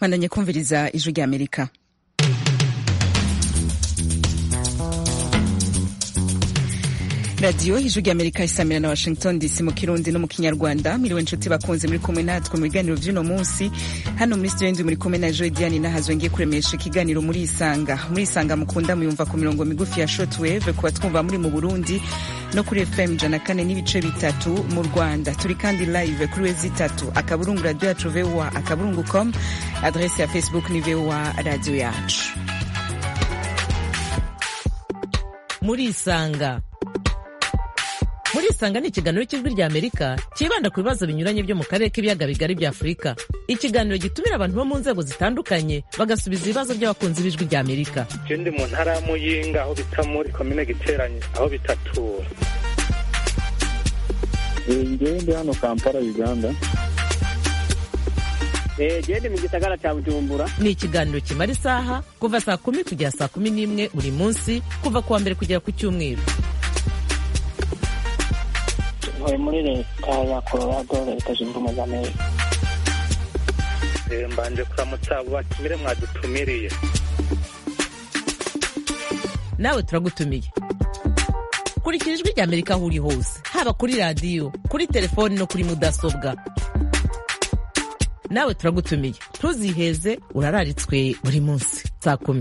bandanye kumviriza ijwi rya Amerika. Radio ijwi rya Amerika isamira na Washington DC mu Kirundi no mu Kinyarwanda. Miriwe nshuti bakunze muri kumwe natwe mu biganiro vy'uno munsi. Hano muri studio muri kumwe na Joy Diane nahazwe ngiye kuremesha ikiganiro muri Isanga. Muri Isanga mukunda muyumva ku mirongo migufi ya shortwave kuba twumva muri mu Burundi no kuri FM 104.3 mu Rwanda. Turi kandi live kuri wezi 3 akaburungu radio yacu VOA akaburungu.com, adresse ya Facebook ni VOA radio yacu. Muri Isanga ni ikiganiro cy'ijwi rya Amerika kibanda ku bibazo binyuranye byo mu karere k'ibiyaga bigari bya Afurika. Ikiganiro gitumira abantu bo mu nzego zitandukanye bagasubiza ibibazo by'abakunzi b'ijwi rya Amerika. Ndi mu ntara ya Muyinga aho bita muri komine Giteranye aho bitatura. Ndi hano Kampala Uganda. Ndi mu gisagara cya Bujumbura. Ni ikiganiro kimara isaha kuva saa 10 kugera saa 11 buri munsi kuva kuwa mbere kugera ku Cyumweru. Muri leta ya Colorado leta zunze ubumwe za Amerika. Mbanje kuramutsa abo batumire mwadutumiriye. Nawe turagutumiye. Kurikira ijwi rya Amerika aho uri hose, haba kuri radio, kuri telefoni no kuri mudasobwa. Nawe turagutumiye. Ntuziheze, urararitswe buri munsi saa 10.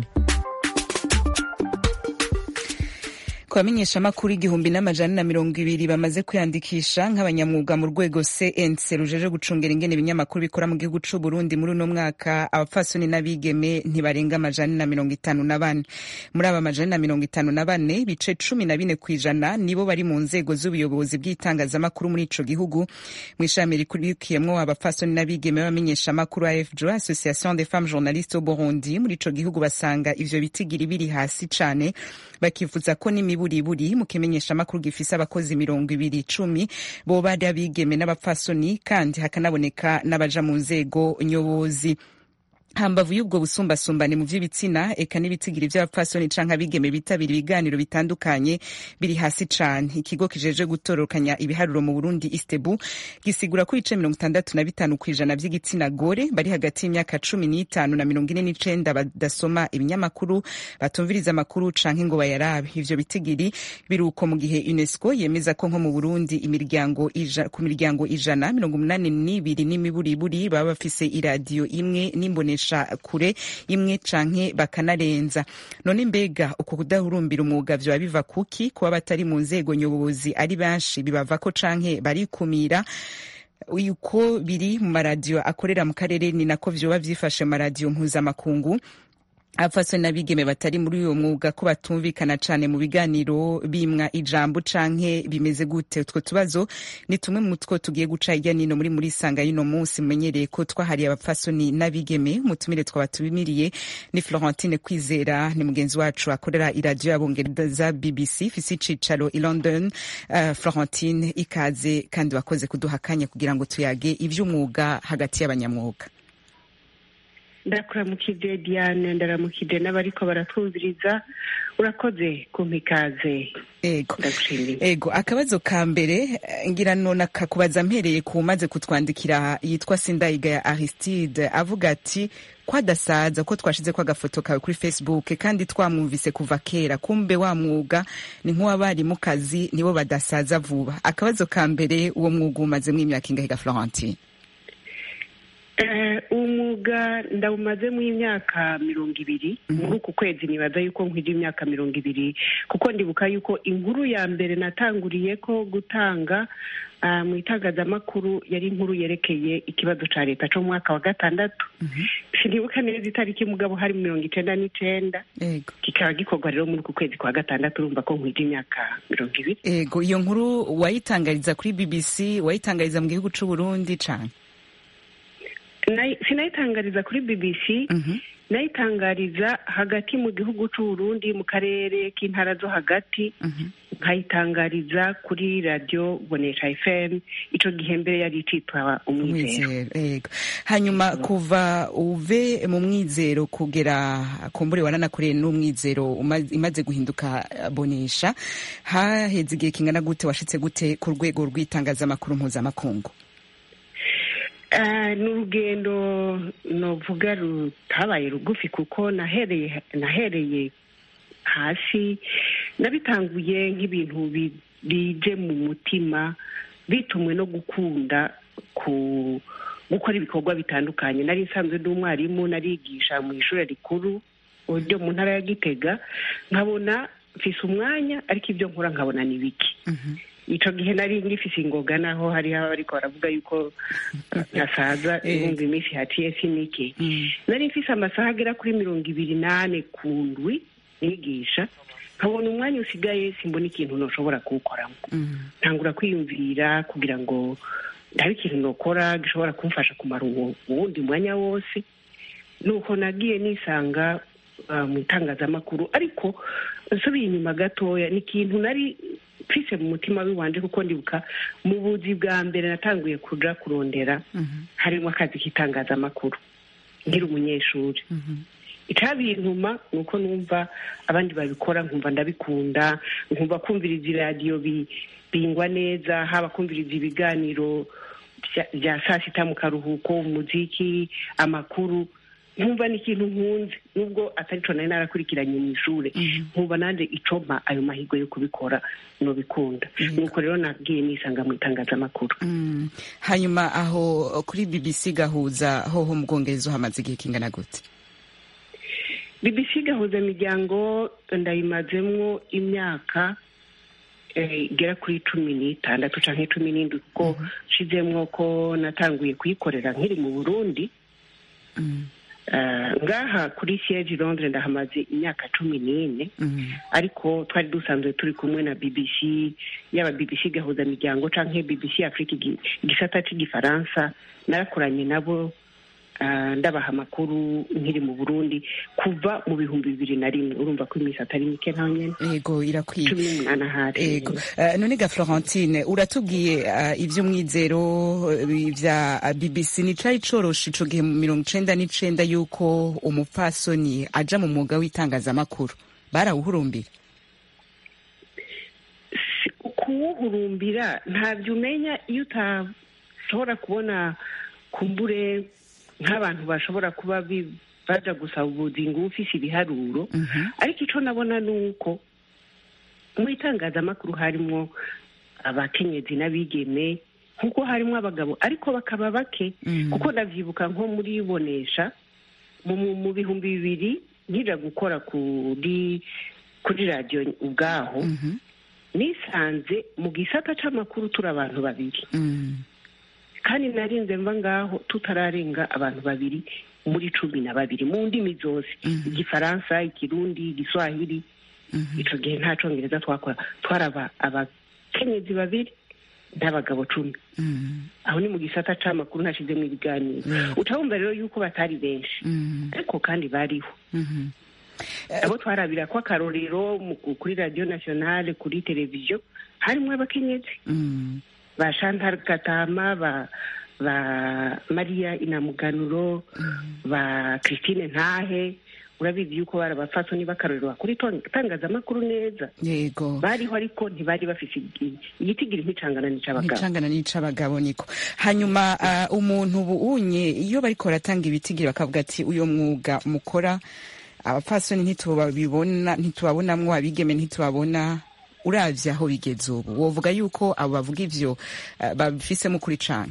Kwamenyesha makuru 1,200 bamaze kwiyandikisha nk'abanyamwuga mu rwego CNC rujeje gucungera ingene ibinyamakuru bikora mu gihugu c'u Burundi muri uno mwaka. Abapfasoni n'abigeme ntibarenga 154. Muri aba 154 bice 14% nibo bari mu nzego z'ubuyobozi bw'itangazamakuru muri ico gihugu. Mw'ishami rikurikiyemwo abapfasoni n'abigeme bamenyesha makuru AFJO, Association des femmes journalistes au Burundi, muri ico gihugu basanga ivyo bitigiri biri hasi cane, bakifuza ko n'imiburiburi mu kimenyesha makuru gifise abakozi 210 bo bari abigeme n'abapfasoni, kandi hakanaboneka n'abaja mu nzego nyobozi. Hambavu y'ubwo busumbasumbane mu vy'ibitsina eka n'ibitigiri vy'abapfasoni canke abigeme bitabira ibiganiro bitandukanye biri hasi cane. Ikigo kijeje gutororokanya ibiharuro mu Burundi Istebu gisigura ko ice 65% vy'igitsina gore bari hagati y'imyaka 15 na 49 badasoma ibinyamakuru, batumviriza amakuru canke ngo bayarabe. Ivyo bitigiri biruko mu gihe UNESCO yemeza ko nko mu Burundi ku miryango 182 n'imiburiburi baba bafise iradiyo imwe n'imbonesha kure imwe canke bakanarenza. None mbega uko kudahurumbira umwuga vyo biva kuki? Kuba batari mu nzego nyobozi ari benshi bibava ko canke barikumira? Uko biri mu maradiyo akorera mu karere ni nako vyoba vyifashe mu maradiyo mpuzamakungu. Abapfasoni n'abigeme batari muri uyo mwuga ko batumvikana cane mu biganiro bimwa ijambo canke bimeze gute? Utwo tubazo ni tumwe mu two tugiye guca hirya nino muri Isanga y'ino munsi. Mumenyereye ko twahariye abapfasoni n'abigeme. Umutumire twabatumiriye ni Florentine Kwizera, ni mugenzi wacu akorera iradiyo y'Abongereza BBC ifise icicaro i London. Florentine, ikaze kandi wakoze kuduha akanya kugira ngo tuyage ivy'umwuga hagati y'abanyamwuga. Ndakuramukije Diane, ndaramukije n'abariko baratwumviriza. Urakoze kumpa ikaze. Ego, akabazo ka mbere ngira nona kakubaza mpereye ku maze kutwandikira yitwa Sindayiga ya Aristide avuga ati kwadasaza ko twashize kwa gafoto kawe kuri Facebook kandi twamwumvise kuva kera, kumbe wa mwuga ni nk'uwabari mu kazi nibo badasaza vuba. Akabazo ka mbere, uwo mwuga umaze mu imyaka ingahe Florentine? Umwuga ndawumaze mu imyaka 20. Muri uku kwezi nibaza yuko nkwije imyaka 20, kuko ndibuka yuko inkuru ya mbere natanguriye ko gutanga mu itangazamakuru yari inkuru yerekeye ikibazo ca leta cyo mu mwaka wa 6. Sinibuka neza itariki mugabo hari 99. Kikaba gikorwa rero muri uku kwezi kwa 6. Urumva ko nkwije imyaka 20. Ego, iyo nkuru wayitangariza kuri BBC, wayitangariza mu gihugu c'u Burundi cane? Sinayitangariza kuri BBC, nayitangariza hagati mu gihugu c'u Burundi mu karere k'intara zo hagati, nkayitangariza kuri radio Bonesha FM. Ico gihe mbere yari citwa Umwizero. Hanyuma kuva uve mu Mwizero kugera kumbure wananakoreye n'Umwizero imaze guhinduka Bonesha, haheze igihe kingana gute, washitse gute ku rwego rw'itangazamakuru mpuzamakungu? ni urugendo novuga rutabaye rugufi kuko nahereye hasi, nabitanguye nk'ibintu bije mu mutima bitumwe no gukunda gukora ibikorwa bitandukanye. Nari nsanzwe ndi umwarimu, narigisha mu ishuri rikuru ryo mu ntara ya Gitega, nkabona mfise umwanya ariko ibyo nkora nkabona ni biki. Ico gihe nari ngifise ingoga, naho hariho abariko baravuga yuko nasaza ibumva iminsi haciye sinike. Nari mfise amasaha agera kuri 28 ku ndwi nigisha, nkabona umwanya usigaye simbona ikintu noshobora kuwukoramo. Ntangura kwiyumvira kugira ngo ndabe ikintu nokora gishobora kumfasha kumara uwundi mwanya wose. Nuko nagiye nisanga mu itangazamakuru, ariko nsubiye inyuma gatoya, ni ikintu nari mfise mu mutima w'iwanje, kuko ndibuka mu buzi bwa mbere natanguye kuja kurondera harimo akazi k'itangazamakuru nkiri umunyeshuri. Icabintuma nuko numva abandi babikora, nkumva ndabikunda, nkumva kumviriza iradiyo bingwa neza, haba kumviriza ibiganiro bya saa sita mu karuhuko, umuziki, amakuru, nkumva ni ikintu nkunze, nubwo atari co nari narakurikiranye mu ishure. Nkumva nanje icompa ayo mahirwe yo kubikora nobikunda. Nuko rero nagiye nisanga mu itangazamakuru. Hanyuma aho kuri BBC Gahuza hoho mu Bwongereza hamaze igihe kingana gute? BBC Gahuza Miryango ndayimazemwo imyaka igera kuri 16 canke 17, kuko nshizemwo ko natanguye kuyikorera nkiri mu Burundi. Ngaha kuri siège Londres ndahamaze imyaka 14, ariko twari dusanzwe turi kumwe na BBC, yaba BBC Gahuza Miryango canke BBC Afrique igisata c'igifaransa, narakoranye nabo ndabaha amakuru nkiri mu Burundi kuva mu 2001. Urumva ko imisi atari mike nta nyene. Yego, irakwiye. 18 hari. Yego. None ga Florentine, uratubwiye ivy'umwizero vya BBC, ni cari coroshe ico gihe mu 1999 yuko umupfasoni aja mu mwuga w'itangazamakuru? Barawuhurumbira? Kuwuhurumbira ntavyo umenya iyo utashobora kubona kumbure nk'abantu bashobora kuba baja gusaba ubuzingo ufise ibiharuro. Ariko ico nabona nuko mu itangazamakuru harimo abakenyezi n'abigeme, nkuko harimo abagabo, ariko bakaba bake. Kuko ndavyibuka nko muri Bonesha mu 2000 nkija gukora kuri radio ubwaho, nisanze mu gisata c'amakuru turi abantu babiri. Kandi narinze mva ngaho tutararenga abantu babiri muri 12 mu ndimi zose, igifaransa, ikirundi, igiswahili. Ico gihe nta congereza twakora, twaraba abakenyezi babiri n'abagabo 10. Aho ni mu gisata c'amakuru nashizemo ibiganiro. Utawumva rero yuko batari benshi, ariko kandi bariho. Abo twarabira ko akarorero kuri Radio Nationale, kuri televiziyo harimo abakenyezi. Ba Chantal Katama, ba Maria Inamuganuro, ba Christine Ntahe. Urabizi yuko barabafatoni bakarorerwa kuri tangazamakuru neza. Yego. Bariho ariko ntibari bafise igitigiri nk'icangana n'icabagabo niko. Hanyuma umuntu buunye iyo bariko ratanga ibitigiri bakavuga ati uyo mwuga mukora abapfasoni ntitubabonamwo, abigeme ntitubabona, uravye aho bigeze ubu wovuga yuko abo bavuga ivyo babifisemo kuri cane?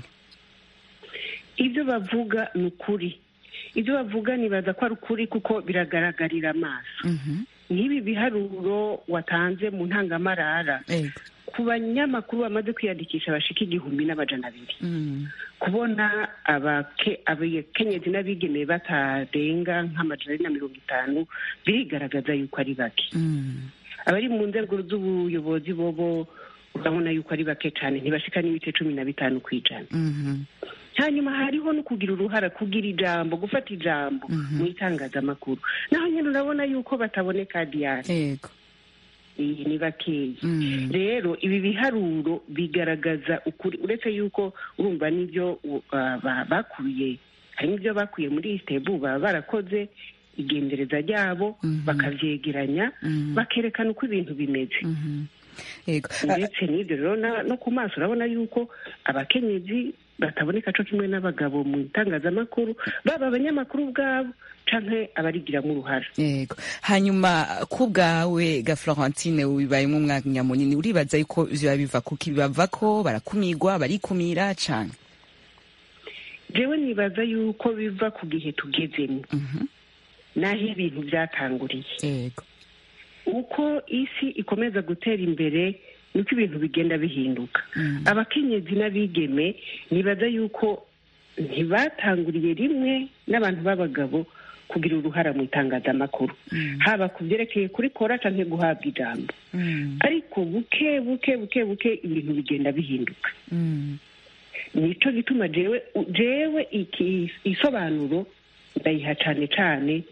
Ibyo bavuga ni ukuri. Ibyo bavuga nibaza ko ari ukuri, kuko biragaragarira amaso. Nk'ibi biharuro watanze mu ntangamarara, ku banyamakuru bamaze kwiyandikisha bashika 1,200, kubona abakenyezi n'abigeme batarenga nk'amajana 50 birigaragaza yuko ari bake. Abari mu nzego z'ubuyobozi bobo urabona yuko ari bake cyane, ntibashika n'ibice 15 kw'ijana. Hanyuma hariho no kugira uruhara, kugira ijambo, gufata ijambo mu itangazamakuru, naho nyine urabona yuko bataboneka diari. Yego. Ni bakeyi. Rero ibi biharuro bigaragaza ukuri, uretse yuko urumva n'ibyo bakuye, hari ibyo bakuye muri Istebu baba barakoze igendereza ryabo, bakavyegeranya, bakerekana uko ibintu bimeze. Yego. Ndetse n'ibyo rero no ku maso urabona yuko abakenyezi bataboneka co kimwe n'abagabo mu itangazamakuru, baba abanyamakuru ubwabo canke abarigiramo uruhara. Yego. Hanyuma ku bwawe ga Florentine wibayemo umwanya munini, uribaza yuko vyoba biva kuki? Bava ko barakumigwa, barikumira canke? Jewe nibaza yuko biva ku gihe tugezemo, naho ibintu vyatanguriye. Yego. Uko isi ikomeza gutera imbere nuko ibintu bigenda bihinduka. Abakenyezi n'abigeme nibaza yuko ntibatanguriye rimwe n'abantu b'abagabo kugira uruhara mu itangazamakuru, haba ku byerekeye kuri kora canke guhabwa ijambo, ariko buke ibintu bigenda bihinduka. Nico gituma jewe isobanuro ndayiha cane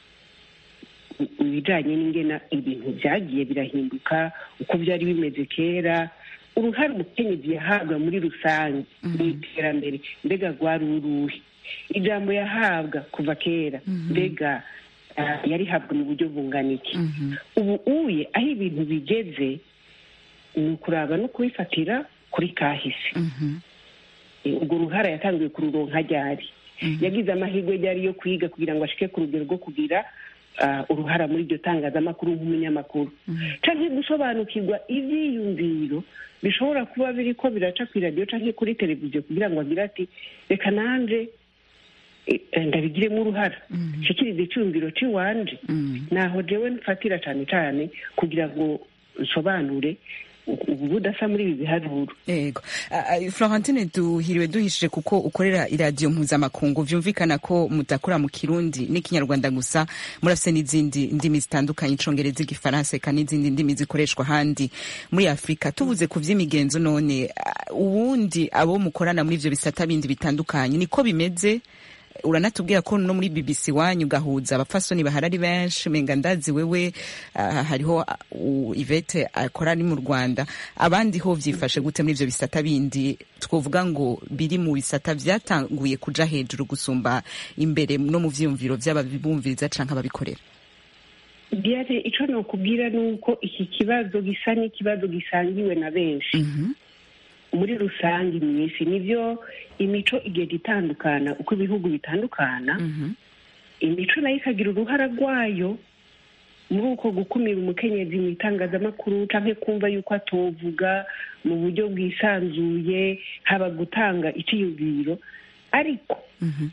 ibijanye n'ingena ibintu vyagiye birahinduka, uko vyari bimeze kera, uruhare umukenyezi yahabwa muri rusange mu iterambere mbega rwari uruhe, ijambo yahabwa kuva kera mbega yarihabwa mu buryo bungana iki. Ubu uye aho ibintu bigeze ni ukuraba no kubifatira kuri kahise. Urwo ruhara yatangiye kururonka ryari, yagize amahirwe ryari yo kwiga kugira ngo ashike ku rugero rwo kugira uruhara muri iryo tangazamakuru nk'umunyamakuru, canke gusobanukirwa ivyiyumviro bishobora kuba biriko biraca kw'iradiyo canke kuri televiziyo kugira ngo agire ati reka nanje ndabigiremo uruhara, nshikirize iciyumviro ciwanje. Naho jewe nfatira cane kugira ngo nsobanure ubu budasa muri ibi biharuro. Yego. Florentine duhiriwe duhishije kuko ukorera iradiyo mpuzamakungu, vyumvikana ko mudakora mu Kirundi n'ikinyarwanda gusa, murafise n'izindi ndimi zitandukanye, icongereza, igifaransa eka n'izindi ndimi zikoreshwa handi muri Afrika. Tuvuze ku vy'imigenzo none, ubundi abo mukorana muri ivyo bisata bindi bitandukanye niko bimeze? Uranatubwira ko no muri BBC wanyu gahuza abapfasoni baharari benshi, menga ndazi wewe hariho Yvette akora ni mu Rwanda, abandi ho vyifashe gute muri ivyo bisata bindi twovuga ngo biri mu bisata vyatanguye kuja hejuru gusumba imbere no mu vyumviro vy'ababumviriza canke ababikorera? Diane, ico nokubwira nuko iki kibazo gisa n'ikibazo gisangiwe na benshi muri rusange mw'isi. Nivyo imico igenda itandukana uko ibihugu bitandukana, imico nayo ikagira uruhara rwayo muri uko gukumira umukenyezi mu itangazamakuru canke kumva yuko atovuga mu buryo bwisanzuye, haba gutanga iciyumviro. Ariko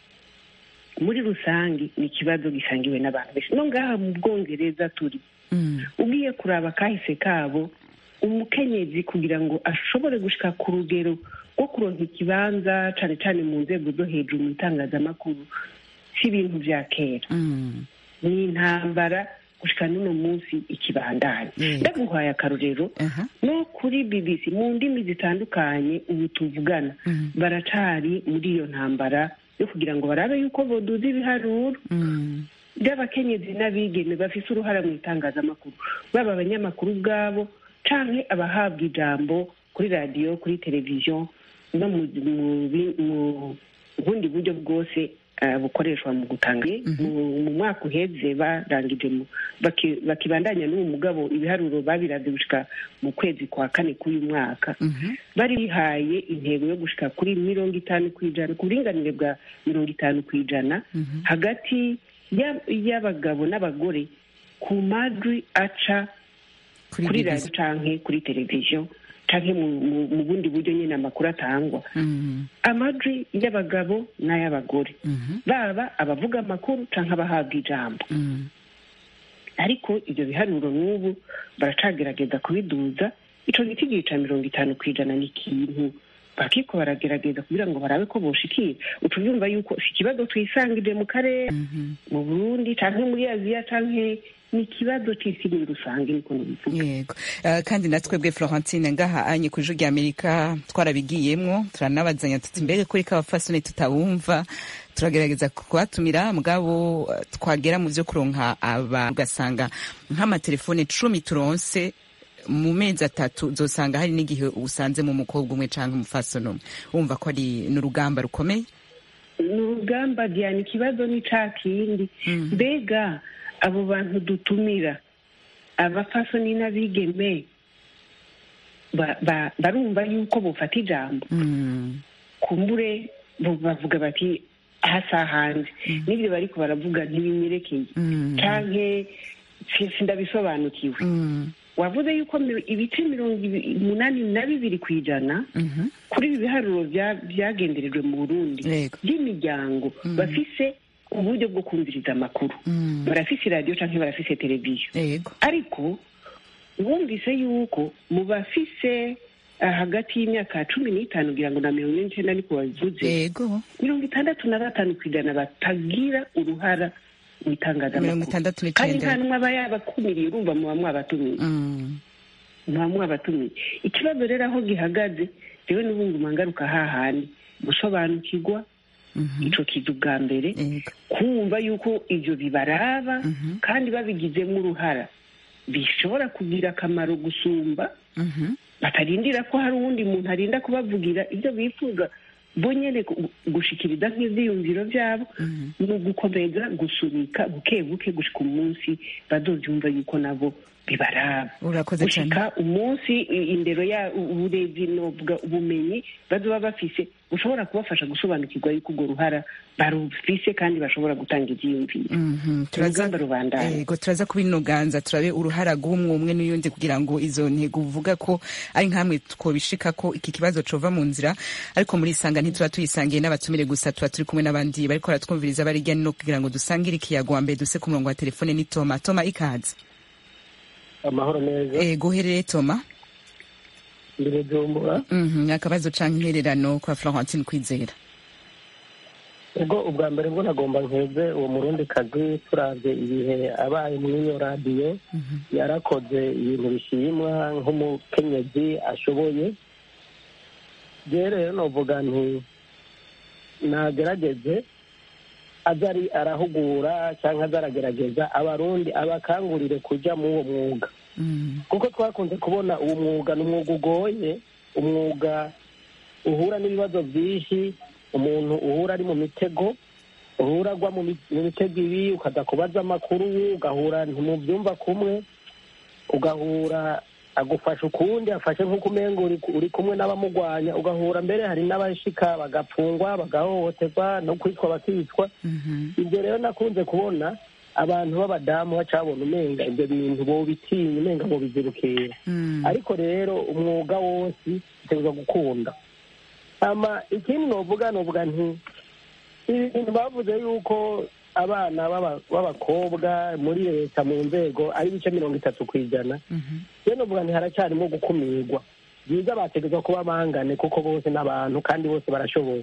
muri rusange ni ikibazo gisangiwe n'abantu benshi. No ngaha mu Bwongereza turi, ugiye kuraba kahise kabo, umukenyezi kugira ngo ashobore gushika ku rugero rwo kuronka ikibanza cane mu nzego zo hejuru mu itangazamakuru si ibintu vya kera. Ni intambara gushika n'uno munsi ikibandanya. Ndaguhaye akarorero, no kuri BBC mu ndimi zitandukanye ubu tuvugana baracari muri iyo ntambara yo kugira ngo barabe yuko boduza ibiharuro by'abakenyezi n'abigeme bafise uruhara mu itangazamakuru, baba abanyamakuru ubwabo canke abahabwa ijambo kuri radiyo, kuri televiziyo no mu bundi buryo bwose bukoreshwa mu gutanga. Mu mwaka uheze barangije bakibandanya n'uwo mugabo ibiharuro babiravye gushika mu kwezi kwa kane k'uyu mwaka, bari bihaye intego yo gushika kuri 50%, ku buringanire bwa 50% hagati y'abagabo n'abagore ku majwi aca kuri radio canke kuri televiziyo canke mu bundi buryo nyene amakuru atangwa. Amajwi y'abagabo n'ay'abagore, baba abavuga amakuru canke abahabwa ijambo. Ariko ivyo biharuro n'ubu baracagerageza kubiduza. Ico giti gica 50% n'ikintu bakiko baragerageza kugira ngo barabe ko boshikira. Utuvyumva yuko si ikibazo twisangije mu karere, mu Burundi canke muri Aziya canke ni ikibazo c'isi muri rusange niko nibivuga. Yego. Kandi natwebwe Florentine ngaha anye ku Ijwi ry'Amerika twarabigiyemwo, turanabazanya tuti mbere kuri kabafasoni tutabumva, turagerageza kubatumira mugabo twagera mu vyo kuronka ugasanga nk'amatelefone 10 turonse mu mezi 3 uzosanga hari n'igihe usanze mu mukobwa umwe canke umufasoni umwe. Wumva ko ari n'urugamba rukomeye? N'urugamba Diane, ikibazo ni ca kindi. Mbega abo bantu dutumira, abafasoni n'abigeme barumva yuko bofata ijambo kumbure bavuga bati hasa hanze n'ibyo bariko baravuga ntibimyerekeye canke sindabisobanukiwe. Wavuze yuko ibice 82 kw'ijana kuri ibi biharuro byagenderejwe mu Burundi by'imiryango bafise uburyo bwo kumviriza amakuru, barafise radio canke barafise televiziyo. Ariko wumvise yuko mu bafise hagati y'imyaka 15 kugira ngo na 19 niko bavuze 65 kw'ijana batagira uruhara mu itangazamakuru, kandi nta n'umwe aba yabakumiriye, urumva muba mwabatumiye. Ikibazo rero aho gihagaze jewe n'ubundi mangaruka hahandi gusobanukirwa ico kizu bwa mbere, kumva yuko ivyo bibaraba kandi babigizemo uruhara bishobora kugira akamaro gusumba, batarindira ko hari uwundi muntu arinda kubavugira ibyo bifuza bo nyene gushikiriza nk'ivyiyumviro vyabo, no gukomeza gusunika buke buke gushika umunsi bazovyumva yuko nabo bibaraba, gushika umunsi indero ya uburezi ubumenyi bazoba bafise bushobora kubafasha gusobanukirwa yuko urwo ruhara barufise kandi bashobora gutanga ivyiyumviro. Turaza kubinoganza turabe uruhara rw'umwe umwe n'uyundi kugira ngo izo ntego uvuga ko ari nkamwe twobishika ko iki kibazo cova mu nzira, ariko muri Isanga ntituba tuyisangiye n'abatumire gusa, tuba turi kumwe n'abandi bariko baratwumviriza bari hirya no kugira ngo dusangire ikiyago. Wa mbere duse ku murongo wa telefone ni Toma. Toma, ikaze. Amahoro neza. Guherere Toma. Mbere Bujumbura. Akabazo canke intererano kwa Florentine Kwizera. Ubwo ubwa mbere bwo nagomba nkeze uwo murundi kazi turavye ibihe abaye muri iyo radio yarakoze ibintu bishimwa nk'umukenyezi ashoboye. Rero novuga nti nagerageze azari arahugura cyangwa azaragerageza abarundi abakangurire kuja mu uwo mwuga, kuko twakunze kubona uwo mwuga n'umwuga ugoye, umwuga uhura n'ibibazo byinshi, umuntu uhura ari mu mitego, uhura agwa mu mitego ibi, ukaza kubaza amakuru ugahura ntimubyumva kumwe, ugahura agufasha ukundi afashe nk'uko umenga uri kumwe n'abamugwanya, ugahura mbere hari n'abashika bagapfungwa bagahohoterwa no kwitwa bakicwa. Ibyo rero nakunze kubona abantu b'abadamu bacabona umenga ibyo bintu bobitinya, umenga bobizirukira. Ariko rero umwuga wose utegerezwa gukunda. Ikindi novuga nti ibintu bavuze yuko abana b'abakobwa muri leta mu nzego ari ibice 30 kw'ijana, rero novuga nti haracyarimo gukumirwa. Byiza bategerezwa kuba bangane kuko bose n'abantu kandi bose barashoboye.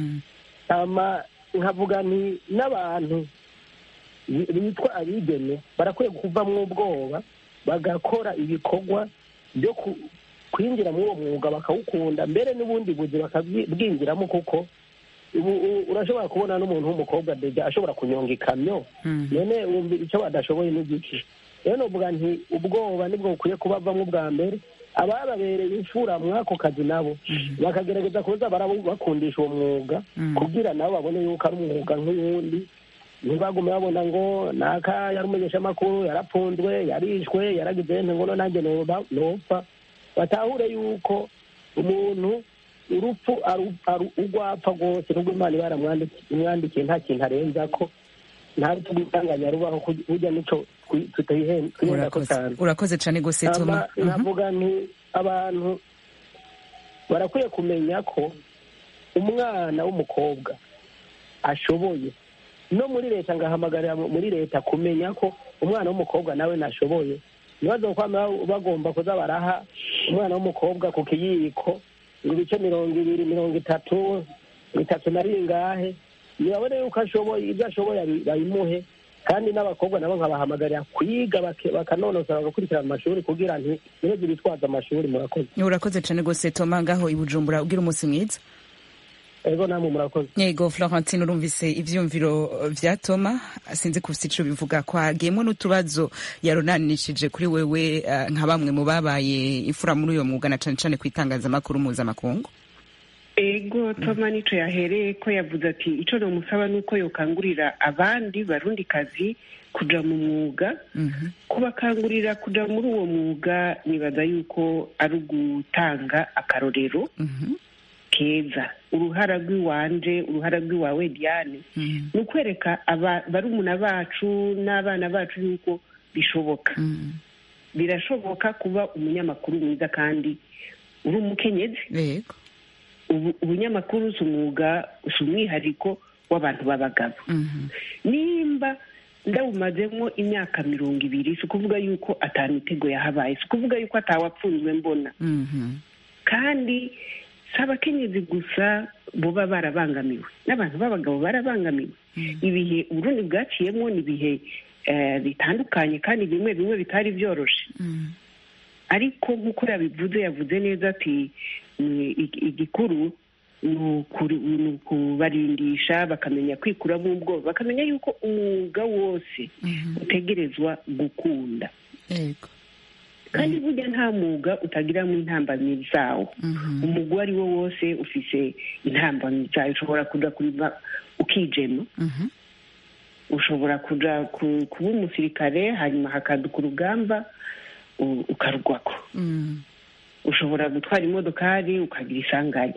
Nkavuga nti n'abantu bitwa abigeme barakwiye kuvamwo ubwoba bagakora ibikorwa byo kwinjira muri uwo mwuga bakawukunda, mbere n'ubundi buzi bakabwinjiramo, kuko urashobora kubona n'umuntu w'umukobwa deja ashobora kunyonga ikamyo, none wumva icyo badashoboye n'igiki. Rero novuga nti ubwoba nibwo bukwiye kubavamo bwa mbere, abababereye imfura mwako kazi nabo bakagerageza kuza bakundisha uwo mwuga kugira nabo babone yuko ari umwuga nk'uwundi, ntibagume babona ngo naka yari umumenyeshamakuru yarapfunzwe yarishwe yaragize ngo nanjye nopfa. Batahure yuko umuntu urupfu urwapfa rwose nubwo Imana baramwandikiye nta kintu arenza ko, nta rupfu rw'itanganya rubaho, burya nico twihenda ko cyane. Urakoze cyane gose Toma. Navuga nti abantu barakwiye kumenya ko umwana w'umukobwa ashoboye, no muri leta ngahamagarira muri leta kumenya ko umwana w'umukobwa nawe nashoboye. Nibazo kwama bagomba kuza baraha umwana w'umukobwa ku kiyiko ibice 20 30 na ringahe, nibabone yuko ashoboye, ibyo ashoboye bayimuhe. Kandi n'abakobwa nabo nkabahamagarira kwiga bakanonosora bagakurikira amashuri kugira nti nizo bitwaza amashuri. Urakoze cyane gose Toma ngaho i Bujumbura, ugira umunsi mwiza. Ego namwe murakoze. Yego Florentine, urumvise ivyumviro vya Toma, sinzi kufise ico bivuga kwagiyemo n'utubazo yaronanishije kuri wewe nka bamwe mu babaye imfura muri uyo mwuga na cane cane kwitangazamakuru mpuzamakungu. Ego Toma nico yahereye ko yavuze ati ico no musaba nuko yokangurira abandi barundi kazi kuja mu mwuga, kubakangurira kuja muri uwo mwuga. Nibaza yuko ari ugutanga akarorero keza. Uruhara rw'iwanje, uruhara rw'iwawe Diane, ni ukwereka barumuna bacu n'abana bacu yuko bishoboka. Birashoboka kuba umunyamakuru mwiza kandi uri umukenyezi. Yego. Ubunyamakuru si umwuga, si umwihariko w'abantu b'abagabo. Nimba ndawumazemo imyaka 20, si ukuvuga yuko atamitego yahabaye, si ukuvuga yuko atawapfunzwe mbona. Kandi si abakenyezi gusa boba barabangamiwe, n'abantu b'abagabo barabangamiwe. Ibihe Uburundi bwaciyemo ni ibihe bitandukanye kandi bimwe bitari byoroshe. Ariko nk'uko yavuze neza ati igikuru ni ukubarindisha, bakamenya kwikuramo ubwoba, bakamenya yuko umwuga wose utegerezwa gukunda. Yego. Kandi burya nta mwuga utagiramo intambamyi zawo. Umwuga ari wo wose ufise intambamyi zawo. Ushobora kuja kurima ukijema, ushobora kuja kuba umusirikare hanyuma hakaduka urugamba ukarugwako. Ushobora gutwara imodokari ukagira isanganya.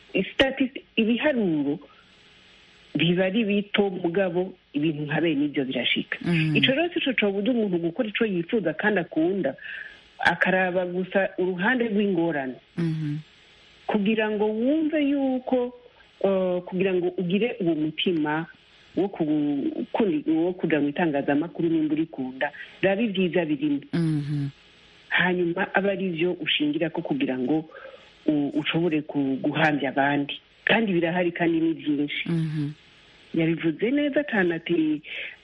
Ibiharuro biba ari bito mugabo ibintu nka bene ibyo birashika. Ico rero sico cobuza umuntu gukora ico yifuza kandi akunda, akaraba gusa uruhande rw'ingorane. Kugira ngo wumve yuko kugira ngo ugire uwo mutima wo kuja mu itangazamakuru nimba urikunda, raba ibyiza birimo. Hanyuma aba ari byo ushingira ko kugira ngo ushobore guhambya abandi. Kandi birahari kandi ni byinshi. Yabivuze neza cyane ati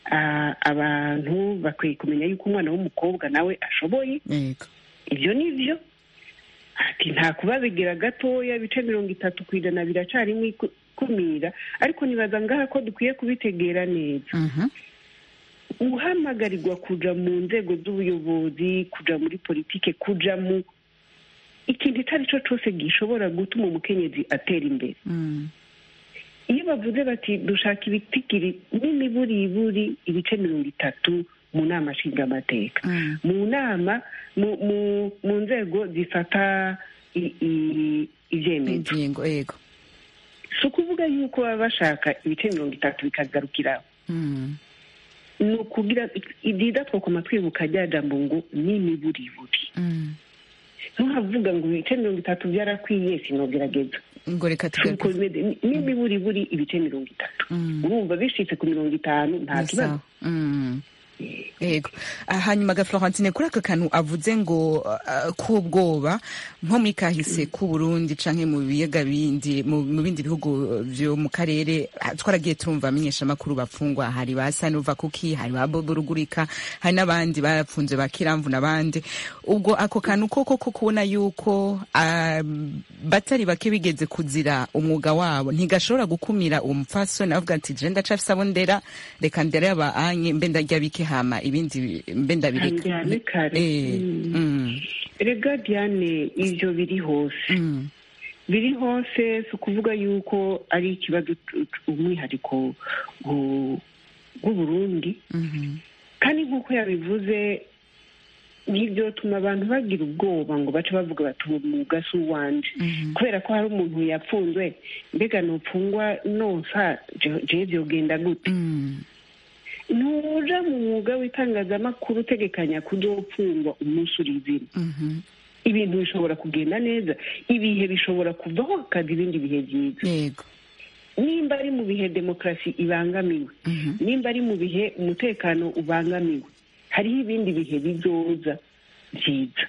abantu bakwiye kumenya yuko umwana w'umukobwa nawe ashoboye. Ibyo ni byo. Ati nta kubabigira gatoya, ibice 30% biracarimo ikumira, ariko nibaza ngaha ko dukwiye kubitegera neza. Uhamagarirwa kuja mu nzego z'ubuyobozi, kuja muri politike, kuja mu ikintu itari cyo cyose gishobora gutuma umukenyezi atera imbere. Iyo bavuze bati dushaka ibitigiri n'imiburiburi ibice 30 mu nama nshingamateka, mu nama mu nzego zifata ibyemezo, yego, si ukuvuga yuko baba bashaka ibice 30 bikagarukiraho. Ni ukugira ibyiza twakoma twibuka rya jambo ngo n'imiburiburi. Ntuhavuga ngo ibice 30 byarakwiye, sinogerageza ngo reka tugakomeze n'imiburiburi ibice 30. Urumva bishitse ku 50 nta kibazo. Yego. Hanyuma ga Florentine, kuri aka kantu avuze ngo kubwoba nko muri kahise ku Burundi canke mu biyaga bindi mu bindi bihugu byo mu karere, twaragiye turumva amenyesha makuru bafungwa, hari basanuva kuki, hari baboburugurika, hari n'abandi barapfunze bakiramvu n'abandi. Ubwo ako kantu koko kubona yuko batari bake bigeze kuzira umwuga wabo, ntigashobora gukumira uwo mupfaso navuga ati je ndacafisa bondera, reka ndere aba anye mbe ndarya bike hama ibindi mbenda bireka. Rega Diane, ivyo biri hose. Biri hose, si ukuvuga yuko ari ikibazo umwihariko w'Uburundi. Kandi nk'uko yabivuze, n'ibyo tuma abantu bagira ubwoba ngo bace bavuga bati umwuga si uwanje. Kubera ko hari umuntu yapfunzwe, mbega nopfungwa nonsa je vyogenda gute? Nuja mu mwuga w'itangazamakuru utegekanya kuzopfungwa umunsi uri izina. Ibintu bishobora kugenda neza, ibihe bishobora kuvaho hakaza ibindi bihe byiza. Yego. Nimba ari mu bihe demokarasi ibangamiwe, nimba ari mu bihe umutekano ubangamiwe, hariho ibindi bihe bizoza byiza.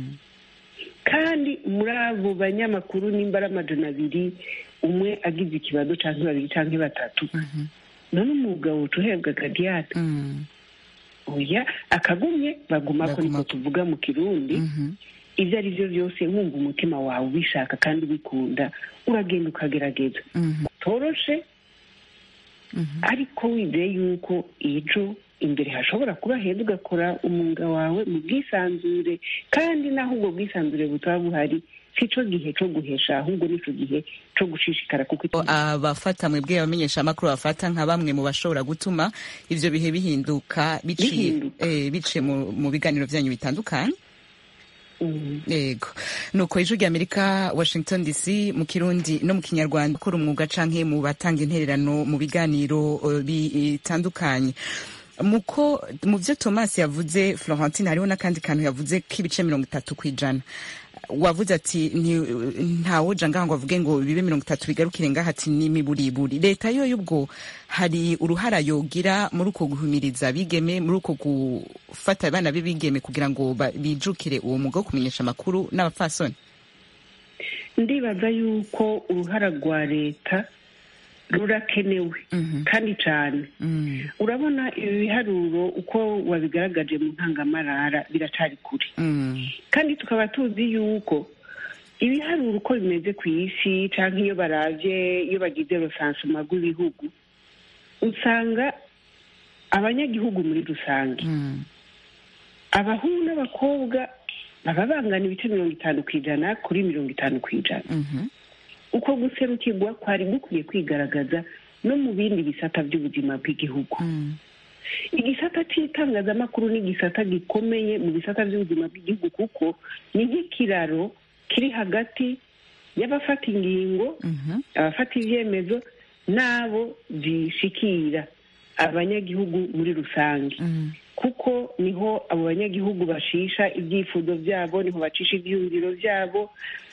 Kandi muri abo banyamakuru nimba ari 200, umwe agize ikibazo canke 2 canke 3, none umwuga wotuhebwa Diane. Oya, akagumye bagumako niko tuvuga mu Kirundi. Ibyo ari byo byose wumva umutima wawe ubishaka kandi ubikunda, uragenda ukagerageza. Toroshe, ariko wizeye yuko ejo imbere hashobora kuba heza ugakora umwuga wawe mu bwisanzure, kandi naho ubwo bwisanzure butaba buhari, sico gihe cyo guhesha, ahubwo nico gihe cyo gushishikara. Kuko abafata mwebwe abamenyesha amakuru bafata nka bamwe mu bashobora gutuma ivyo bihe bihinduka bice mu biganiro vyanyu bitandukanye. yego nuko ijwi rya Amerika Washington DC mu Kirundi no mu Kinyarwanda ukora umwuga canke mu batanga intererano mu biganiro bitandukanye mu byo Thomas yavuze Florentine hariho n'akandi kantu yavuze k'ibice 30%. Wavuze ati ntawoja ngaho ngo avuge ngo bibe 30 bigarukire ngaho ati n'imiburiburi. Leta yo y'ubwo hari uruhara yogira muri uko guhumiriza bigeme, muri uko gufata abana b'ibigeme kugira ngo bijukire uwo mwuga wo kumenyesha amakuru n'abapfasoni. Ndibaza yuko uruhara rwa leta rurakenewe kandi cyane. Urabona ibiharuro uko wabigaragaje mu ntangamarara biracari kure, kandi tukaba tuzi yuko ibiharuro uko bimeze ku isi cyangwa iyo baravye iyo bagize resansuma rw'ibihugu usanga abanyagihugu muri rusange abahungu n'abakobwa baba bangana ibice 50% kuri 50%. Uko guserukirwa kwari gukwiye kwigaragaza no mu bindi bisata by'ubuzima bw'igihugu. Igisata cy'itangazamakuru ni igisata gikomeye mu bisata by'ubuzima bw'igihugu kuko ni nk'ikiraro kiri hagati y'abafata ingingo, abafata ibyemezo n'abo zishikira abanyagihugu muri rusange. Kuko niho abo banyagihugu bashisha ibyifuzo byabo, niho bacisha ibyumviro byabo,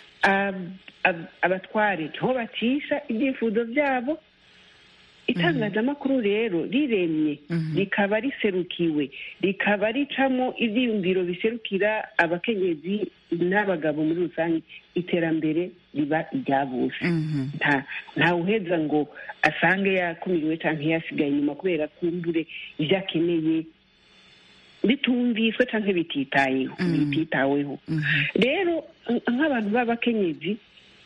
abatware niho bacisha ibyifuzo byabo. Itangazamakuru rero riremye rikaba riserukiwe, rikaba ricamo ibyiyumviro biserukira abakenyezi n'abagabo muri rusange, iterambere riba irya bose. Nta uheza ngo asange yakumiriwe cyangwa yasigaye inyuma kubera kumbure ibyo akeneye bitumviswe cyangwa bititaweho. Rero nk'abantu b'abakenyezi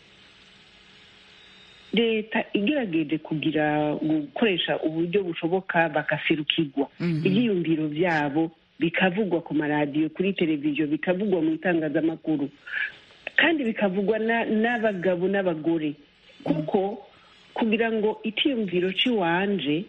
leta igerageje gukoresha uburyo bushoboka bagaserukirwa, ibyiyumviro byabo bikavugwa ku maradiyo, kuri televiziyo, bikavugwa mu itangazamakuru, kandi bikavugwa n'abagabo n'abagore. Kuko kugira ngo icyiyumviro cy'iwanje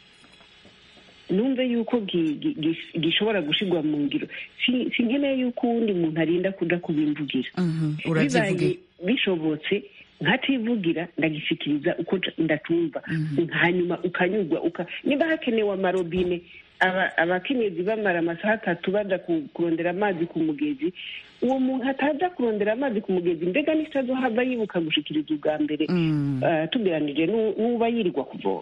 numve yuko gishobora gushirwa mu ngiro, sinkeneye yuko uwundi muntu arinda kuja kubimvugira. Bibaye bishobotse nkativugira ndagishikiriza uko ndatumva, hanyuma ukanyurwa. Niba hakenewe amarobine, abakenyezi bamara amasaha 3 baja kurondera amazi ku mugezi, uwo muntu ataja kurondera amazi ku mugezi mbega nitazohava yibuka gushikiriza ubwa mbere tugeranije n'uba yirirwa kuvoma.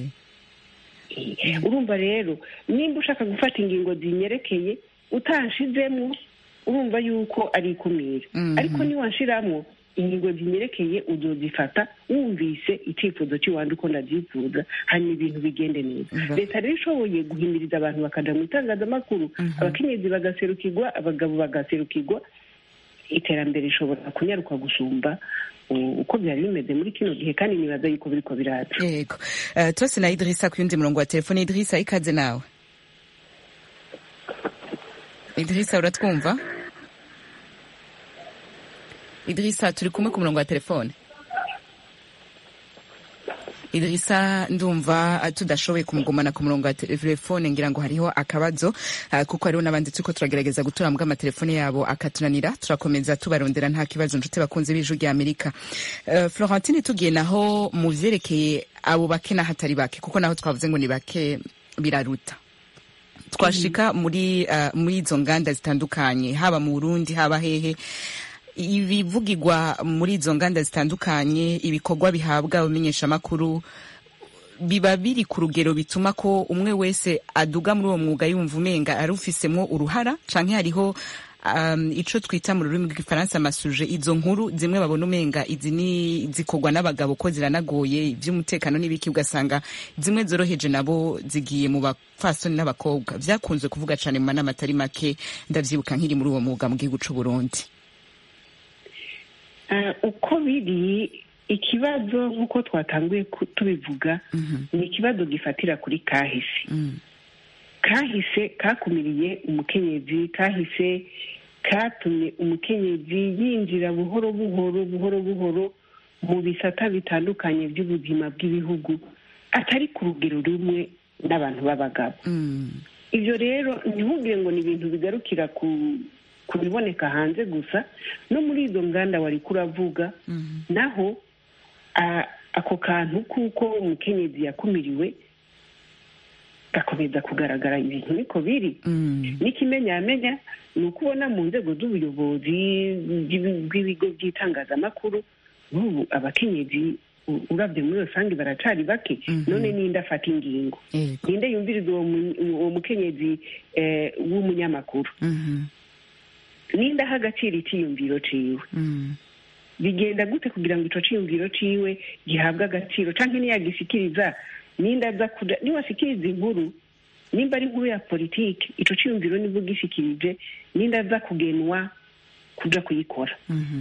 Urumva rero nimba ushaka gufata ingingo zinyerekeye utanshizemo, urumva yuko ari ikumira. Ariko niwanshiramwo ingingo zinyerekeye uzozifata wumvise icyifuzo cy'iwandi uko ndabyifuza, hanyuma ibintu bigende neza. Leta rero ishoboye guhimiriza abantu bakaja mu itangazamakuru, abakenyezi bagaserukirwa, abagabo bagaserukirwa, iterambere rishobora kunyaruka gusumba uko byari bimeze muri kino gihe, kandi nibaza yuko biriko biraza. Yego. Tose na Idrissa ku yundi murongo wa telefone. Idrissa, ikaze nawe. Idrissa, uratwumva? Idrissa, turi kumwe ku murongo wa telefone. Idrissa, ndumva tudashoboye kumugumana ku murongo wa telefone, ngira ngo hariho akabazo kuko hariho n'abandi turiko turagerageza gutura mbwa amatelefone yabo akatunanira. Turakomeza tubarondera nta kibazo, nshuti bakunze b'Ijwi rya Amerika. Florentine, tugiye naho mu vyerekeye abo bake na hatari bake, kuko naho twavuze ngo ni bake biraruta. Twashika muri izo nganda zitandukanye, haba mu Burundi haba hehe, ibivugirwa muri izo nganda zitandukanye, ibikorwa bihabwa abamenyesha makuru, biba biri ku rugero bituma ko umwe wese aduga muri uwo mwuga yumva umenga arufisemwo uruhara, canke hariho ico twita mu rurimi rw'igifaransa amasuje, izo nkuru zimwe babona umenga izi ni zikorwa n'abagabo ko ziranagoye, ivy'umutekano n'ibiki, ugasanga zimwe zoroheje nabo zigiye mu bapfasoni n'abakobwa. Vyakunzwe kuvuga cane mu manama atari make, ndavyibuka nkiri muri uwo mwuga mu gihugu c'u Burundi. Uko biri ikibazo nk'uko twatanguye tubivuga, ni ikibazo gifatira kuri kahise. Kahise kakumiriye umukenyezi, kahise katumye umukenyezi yinjira buhoro buhoro mu bisata bitandukanye by'ubuzima bw'ibihugu, atari ku rugero rumwe n'abantu b'abagabo. Ibyo rero ntihubwire ngo ni ibintu bigarukira ku ku biboneka hanze gusa, no muri izo nganda wari kuravuga naho ako kantu kuko umukenyezi yakumiriwe gakomeza kugaragara. Ibintu niko biri. N'ikimenyamenya ni ukubona mu nzego z'ubuyobozi bw'ibigo by'itangazamakuru n'ubu abakenyezi urabye muri rusange baracari bake. None ninde afata ingingo? Ninde yumviriza uwo mukenyezi w'umunyamakuru? Ninde aha agaciro icyiyumviro ciwe? Bigenda gute kugira ngo ico ciyumviro ciwe gihabwe agaciro? Canke niyagishikiriza ninde aza kuja niwashikiriza inkuru, nimba ari inkuru ya politiki, ico ciyumviro nibwo gishikirije, ninde aza kugenwa kuja kuyikora?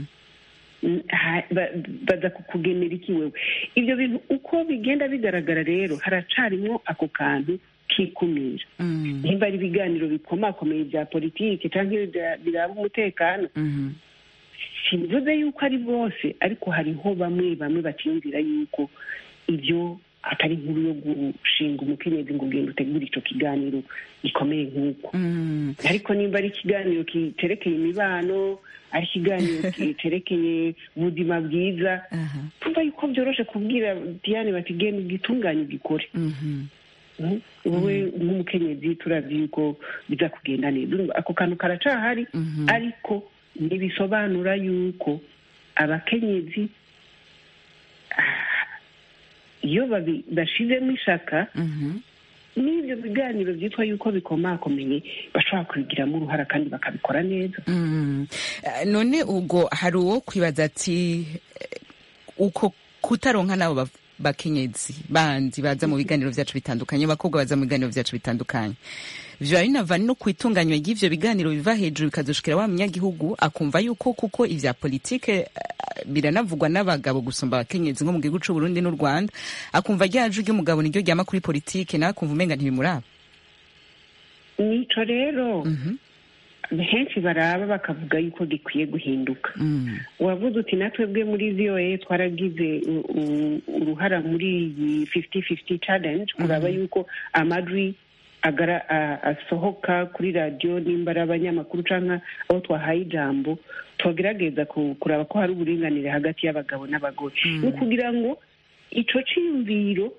Baza kukugenera iki wewe? Ibyo bintu uko bigenda bigaragara rero haracarimwo ako kantu kikumira. Nimba ari ibiganiro bikomakomeye bya politiki canke biraba umutekano, simvuze yuko ari bose, ariko hariho bamwe batiyumvira yuko ibyo atari inkuru yo gushinga umukenyezi ngo ugende utegure ico kiganiro gikomeye nk'uko. Ariko nimba ari ikiganiro kiterekeye imibano, ari ikiganiro kiterekeye ubuzima bwiza, tumva yuko byoroshe kubwira Diane bati genda ugitunganye ugikore. Wowe nk'umukenyezi turavye yuko biza kugenda neza. Ako kantu karacahari, ariko ntibisobanura yuko abakenyezi iyo bashizemo ishaka n'ibyo biganiro byitwa yuko bikomakomeye bashobora kubigiramo uruhara kandi bakabikora neza. None ubwo hari uwo kwibaza ati uko kutaronka nabo bakenyezi bandi baza mu biganiro vyacu bitandukanye, abakobwa baza mu biganiro vyacu bitandukanye, vyo binava no kwitunganywa ry'ivyo biganiro biva hejuru bikazoshikira wa munyagihugu akumva yuko kuko ivya politike biranavugwa n'abagabo gusumba abakenyezi nko mu gihugu c'u Burundi n'u Rwanda, akumva ryaje ry'umugabo niryo ryama kuri politike, nawe akumva umenga ntibimuraba. Nico rero henshi baraba bakavuga yuko gikwiye guhinduka. Wavuze uti natwebwe muri VOA twaragize uruhara muri iyi 50-50 challenge kuraba yuko amajwi asohoka kuri radio, nimba ari abanyamakuru canke aho twahaye ijambo, twagerageza kuraba ko hari uburinganire hagati y'abagabo n'abagore. Ni kugira ngo ico ciyumviro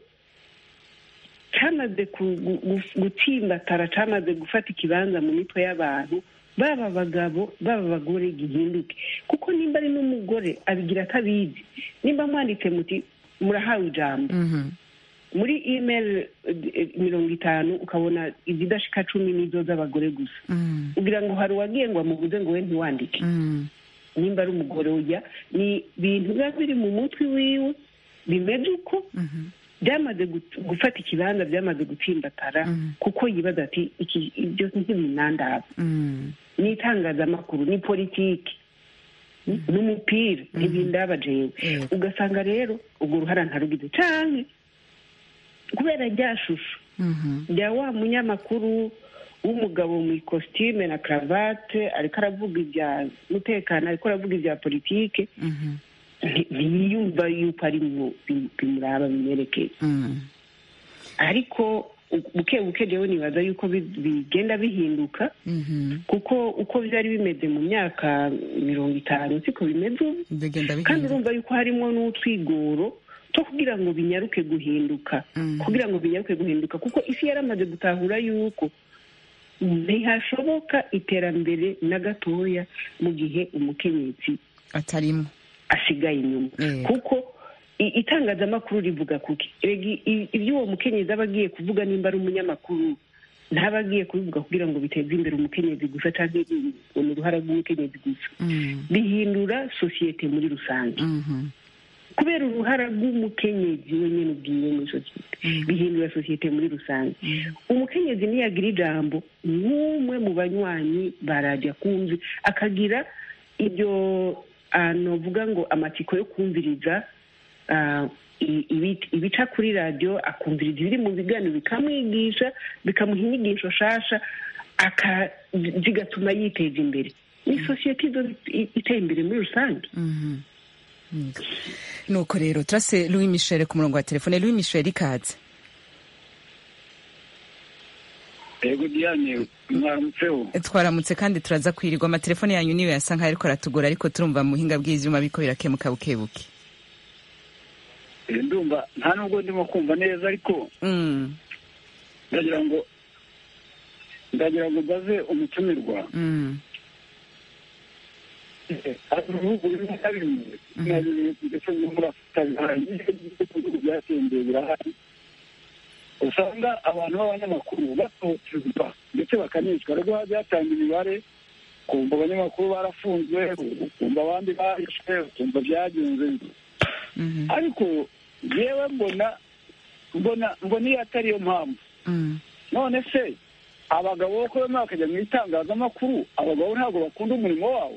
camaze gutsimbatara, camaze gufata ikibanza mu mitwe y'abantu, baba abagabo baba abagore, gihinduke. Kuko nimba ari n'umugore abigira atabizi, nimba mwanditse muti murahawe ijambo muri email 50 ukabona izidashika 10 nizo z'abagore gusa, ugira ngo hari uwagiye ngo amubuze ngo we ntiwandike. Nimba ari umugore ujya ni bintu biba biri mu mutwe wiwe bimeze uko byamaze gufata ikibanza, byamaze gutsimbatara, kuko yibaza ati ibyo ntibinandaba. Ni itangazamakuru, ni politiki, n'umupira, ntibindaba jewe. Ugasanga rero ubwo ruhara ntarugize canke kubera rya shusho rya wa munyamakuru w'umugabo mu ikositime na cravate ariko aravuga ibya mutekano, ariko aravuga ibya politike, ntiyumva yuko ari bimuraba bimwerekeye. Ariko buke jewe nibaza yuko bigenda bihinduka, kuko uko byari bimeze mu myaka 50 siko bimeze ubu, kandi urumva yuko harimo n'utwigoro to kugira ngo binyaruke guhinduka, kuko isi yaramaze gutahura yuko ntihashoboka iterambere na gatoya mu gihe umukenyezi atarimo, asigaye inyuma. Kuko itangazamakuru rivuga kuki ibyo uwo mukenyezi aba agiye kuvuga, nimba ari umunyamakuru ntaba agiye kubivuga kugira ngo biteze imbere umukenyezi gusa cyangwa uruhara rw'umukenyezi gusa, bihindura sosiyete muri rusange. Kubera uruhara rw'umukenyezi wenyine ubwiwe muri sosiyete, bihindura sosiyete muri rusange. Umukenyezi niyagira ijambo nk'umwe mu banywanyi barajya kumva, akagira ibyo novuga ngo amatsiko yo kumviriza ibica kuri radio, akumviriza ibiri mu biganiro, bikamwigisha, bikamuha inyigisho shasha, zigatuma yiteza imbere. Ni sosiyete iteye imbere muri rusange. Nuko rero turase Louis Michel ku murongo wa telefone. Louis Michel, ikaze. Yego Diane, mwaramutseho. Twaramutse kandi turaza kwirirwa amatelefone yanyu niyo yasa nkaho ariko aratugora, ariko turumva mu buhinga bw'ivyuma biko birakemuka bukebuke. Ndumva nta nubwo ndimo kumva neza ariko ndagira ngo baze umutumirwa. Ibihugu bimwe na bimwe ndetse no muri Afurika byatembeye birahari, usanga abantu b'abanyamakuru batotezwa ndetse bakanicwa. Rero byatanga imibare, kumva abanyamakuru barafunzwe, kumva abandi barishwe, kumva byagenze. Ariko yewe mbona iyo atari yo mpamvu. None se abagabo ko bamwe bakajya mu itangazamakuru, abagabo ntabwo bakunda umurimo wabo?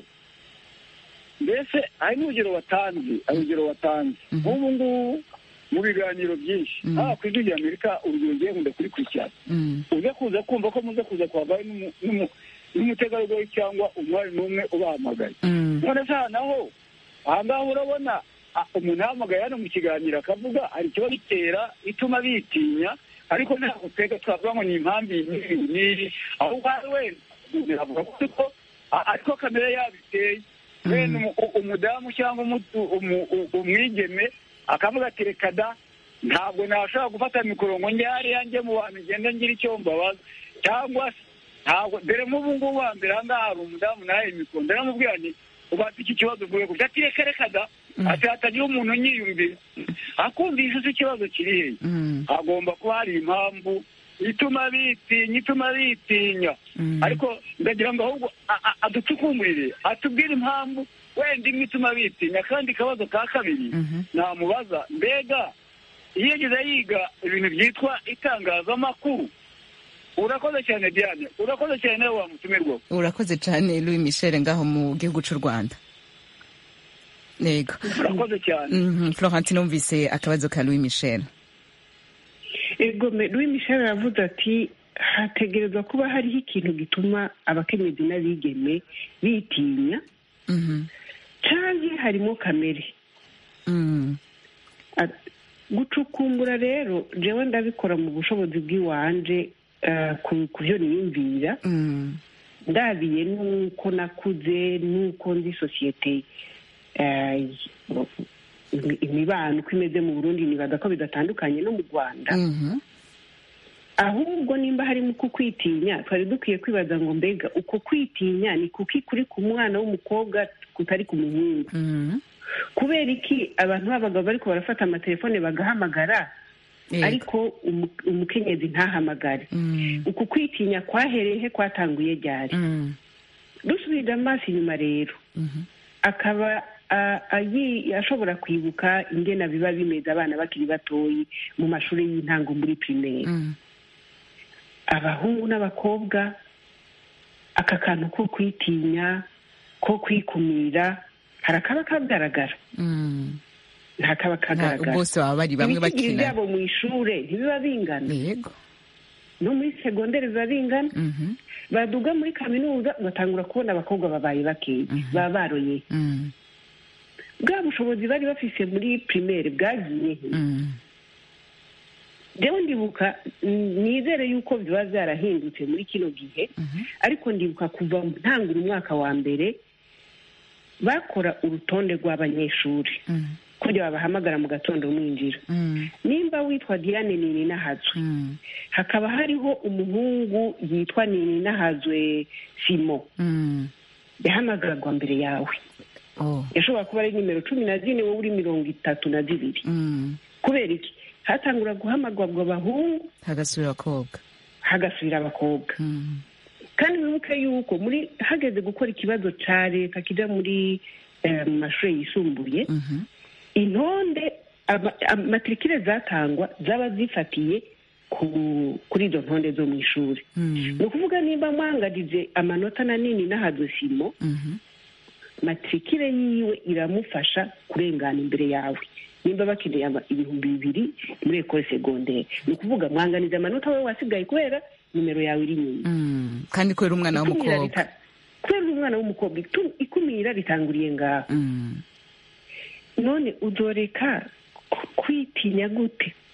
Mbese hari n'urugero watanze nk'ubu ngubu mu biganiro byinshi ku ijwi rya Amerika, urugero ngiye nkunda kurikurikirana, uze kuza kumva ko muze kuza kuhavayo n'umutegarugori cyangwa umwari n'umwe ubahamagaye. None se naho ahangaha urabona umuntu ahamagaye hano mu kiganiro akavuga hari ikibazo bitera ituma bitinya, ariko ntabwo twebwe twavuga ngo ni impamvu n'iri, ahubwo wenda umuntu avuga ko ariko kamere yabiteye. Wenda umudamu cyangwa umwigeme akavuga ati reka da, ntabwo nashobora gufata mikoro ngo njye yanjye mu bantu ngenda ngira icyo mbabaza, cyangwa se ntabwo dore nk'ubu ngubu hambere ahangaha hari umudamu nawe mikoro ndaramubwira nti ubati iki kibazo uvuye kuko ati reka da, ati hatagira umuntu unyiyumvira, akumvisha se ikibazo kiri hehe. Hagomba kuba hari impamvu ituma bitinya. Ariko ndagira ngo ahubwo aducukumurire, atubwire impamvu wenda imwe ituma bitinya. Kandi akabazo ka kabiri namubaza, mbega iyo yageze yiga ibintu byitwa itangazamakuru. Urakoze cyane Diane, urakoze cyane nawe wamutumirwa. Urakoze cyane Louis Michel ngaho mu gihugu cy'u Rwanda. Yego. Urakoze cyane. Florentine umvise akabazo ka Louis Michel. Ego Louis Michel aravuze ati hategerezwa kuba hariho ikintu gituma abakenyezi n'abigeme bitinya, cyangwa harimo kamere. Gucukumbura rero jewe ndabikora mu bushobozi bw'iwanje, ku byo niyumvira, ndabiye nuko nakuze, nuko nzi sosiyete imibano uko imeze mu Burundi, nibaza ko bidatandukanye no mu Rwanda. Ahubwo nimba harimo uko kwitinya, twari dukwiye kwibaza ngo mbega uko kwitinya ni kuki kuri ku mwana w'umukobwa kutari ku muhungu? Kubera iki abantu b'abagabo bariko barafata amatelefone bagahamagara, ariko umukenyezi ntahamagare? Uku kwitinya kwaherehe, kwatanguye ryari? Dusubira amaso inyuma rero, akaba ashobora kwibuka ingena biba bimeze abana bakiri batoyi mu mashuri y'intango muri primaire. Abahungu n'abakobwa, aka kantu ko kwitinya, ko kwikumira, harakaba kagaragara. Ntakaba kagaragara. Bose baba bari bamwe bakina. Ibigiri byabo mu ishure ntibiba bingana. Yego. No muri segondere biba bingana. Baduga muri kaminuza ugatangura kubona abakobwa babaye bakeya, baba baroye. Bwa bushobozi bari bafise muri primaire bwagiye. Jewe ndibuka, nizere yuko biba byarahindutse muri kino gihe, ariko ndibuka kuva ntangura umwaka wa mbere bakora urutonde rw'abanyeshuri kugira babahamagara mu gatondo mwinjira. Nimba witwa Diane Nininahazwe, hakaba hariho umuhungu yitwa Nininahazwe Simo, yahamagarwa mbere yawe. Yashobora kuba ari nimero 14, wowe uri 32. Kubera iki? Hatangura guhamagarwa abahungu, hagasubira abakobwa. Kandi wibuke yuko muri hageze gukora ikibazo ca leta kija muri mu mashuri yisumbuye, intonde matrikire zatangwa zaba zifatiye kuri izo ntonde zo mu ishuri. Ni ukuvuga nimba mwangarije amanota manini n'ahazwe Simo, matrikire yiwe iramufasha kurengana imbere yawe. Nimba bakeneye 2,000 muri ekole segondere, ni ukuvuga mwanganiza amanota wowe wasigaye kubera nimero yawe iri nyuma. Kandi kubera umwana w'umukobwa. Kubera umwana w'umukobwa, ikumira ritanguriye ngaho. None uzoreka kwitinya gute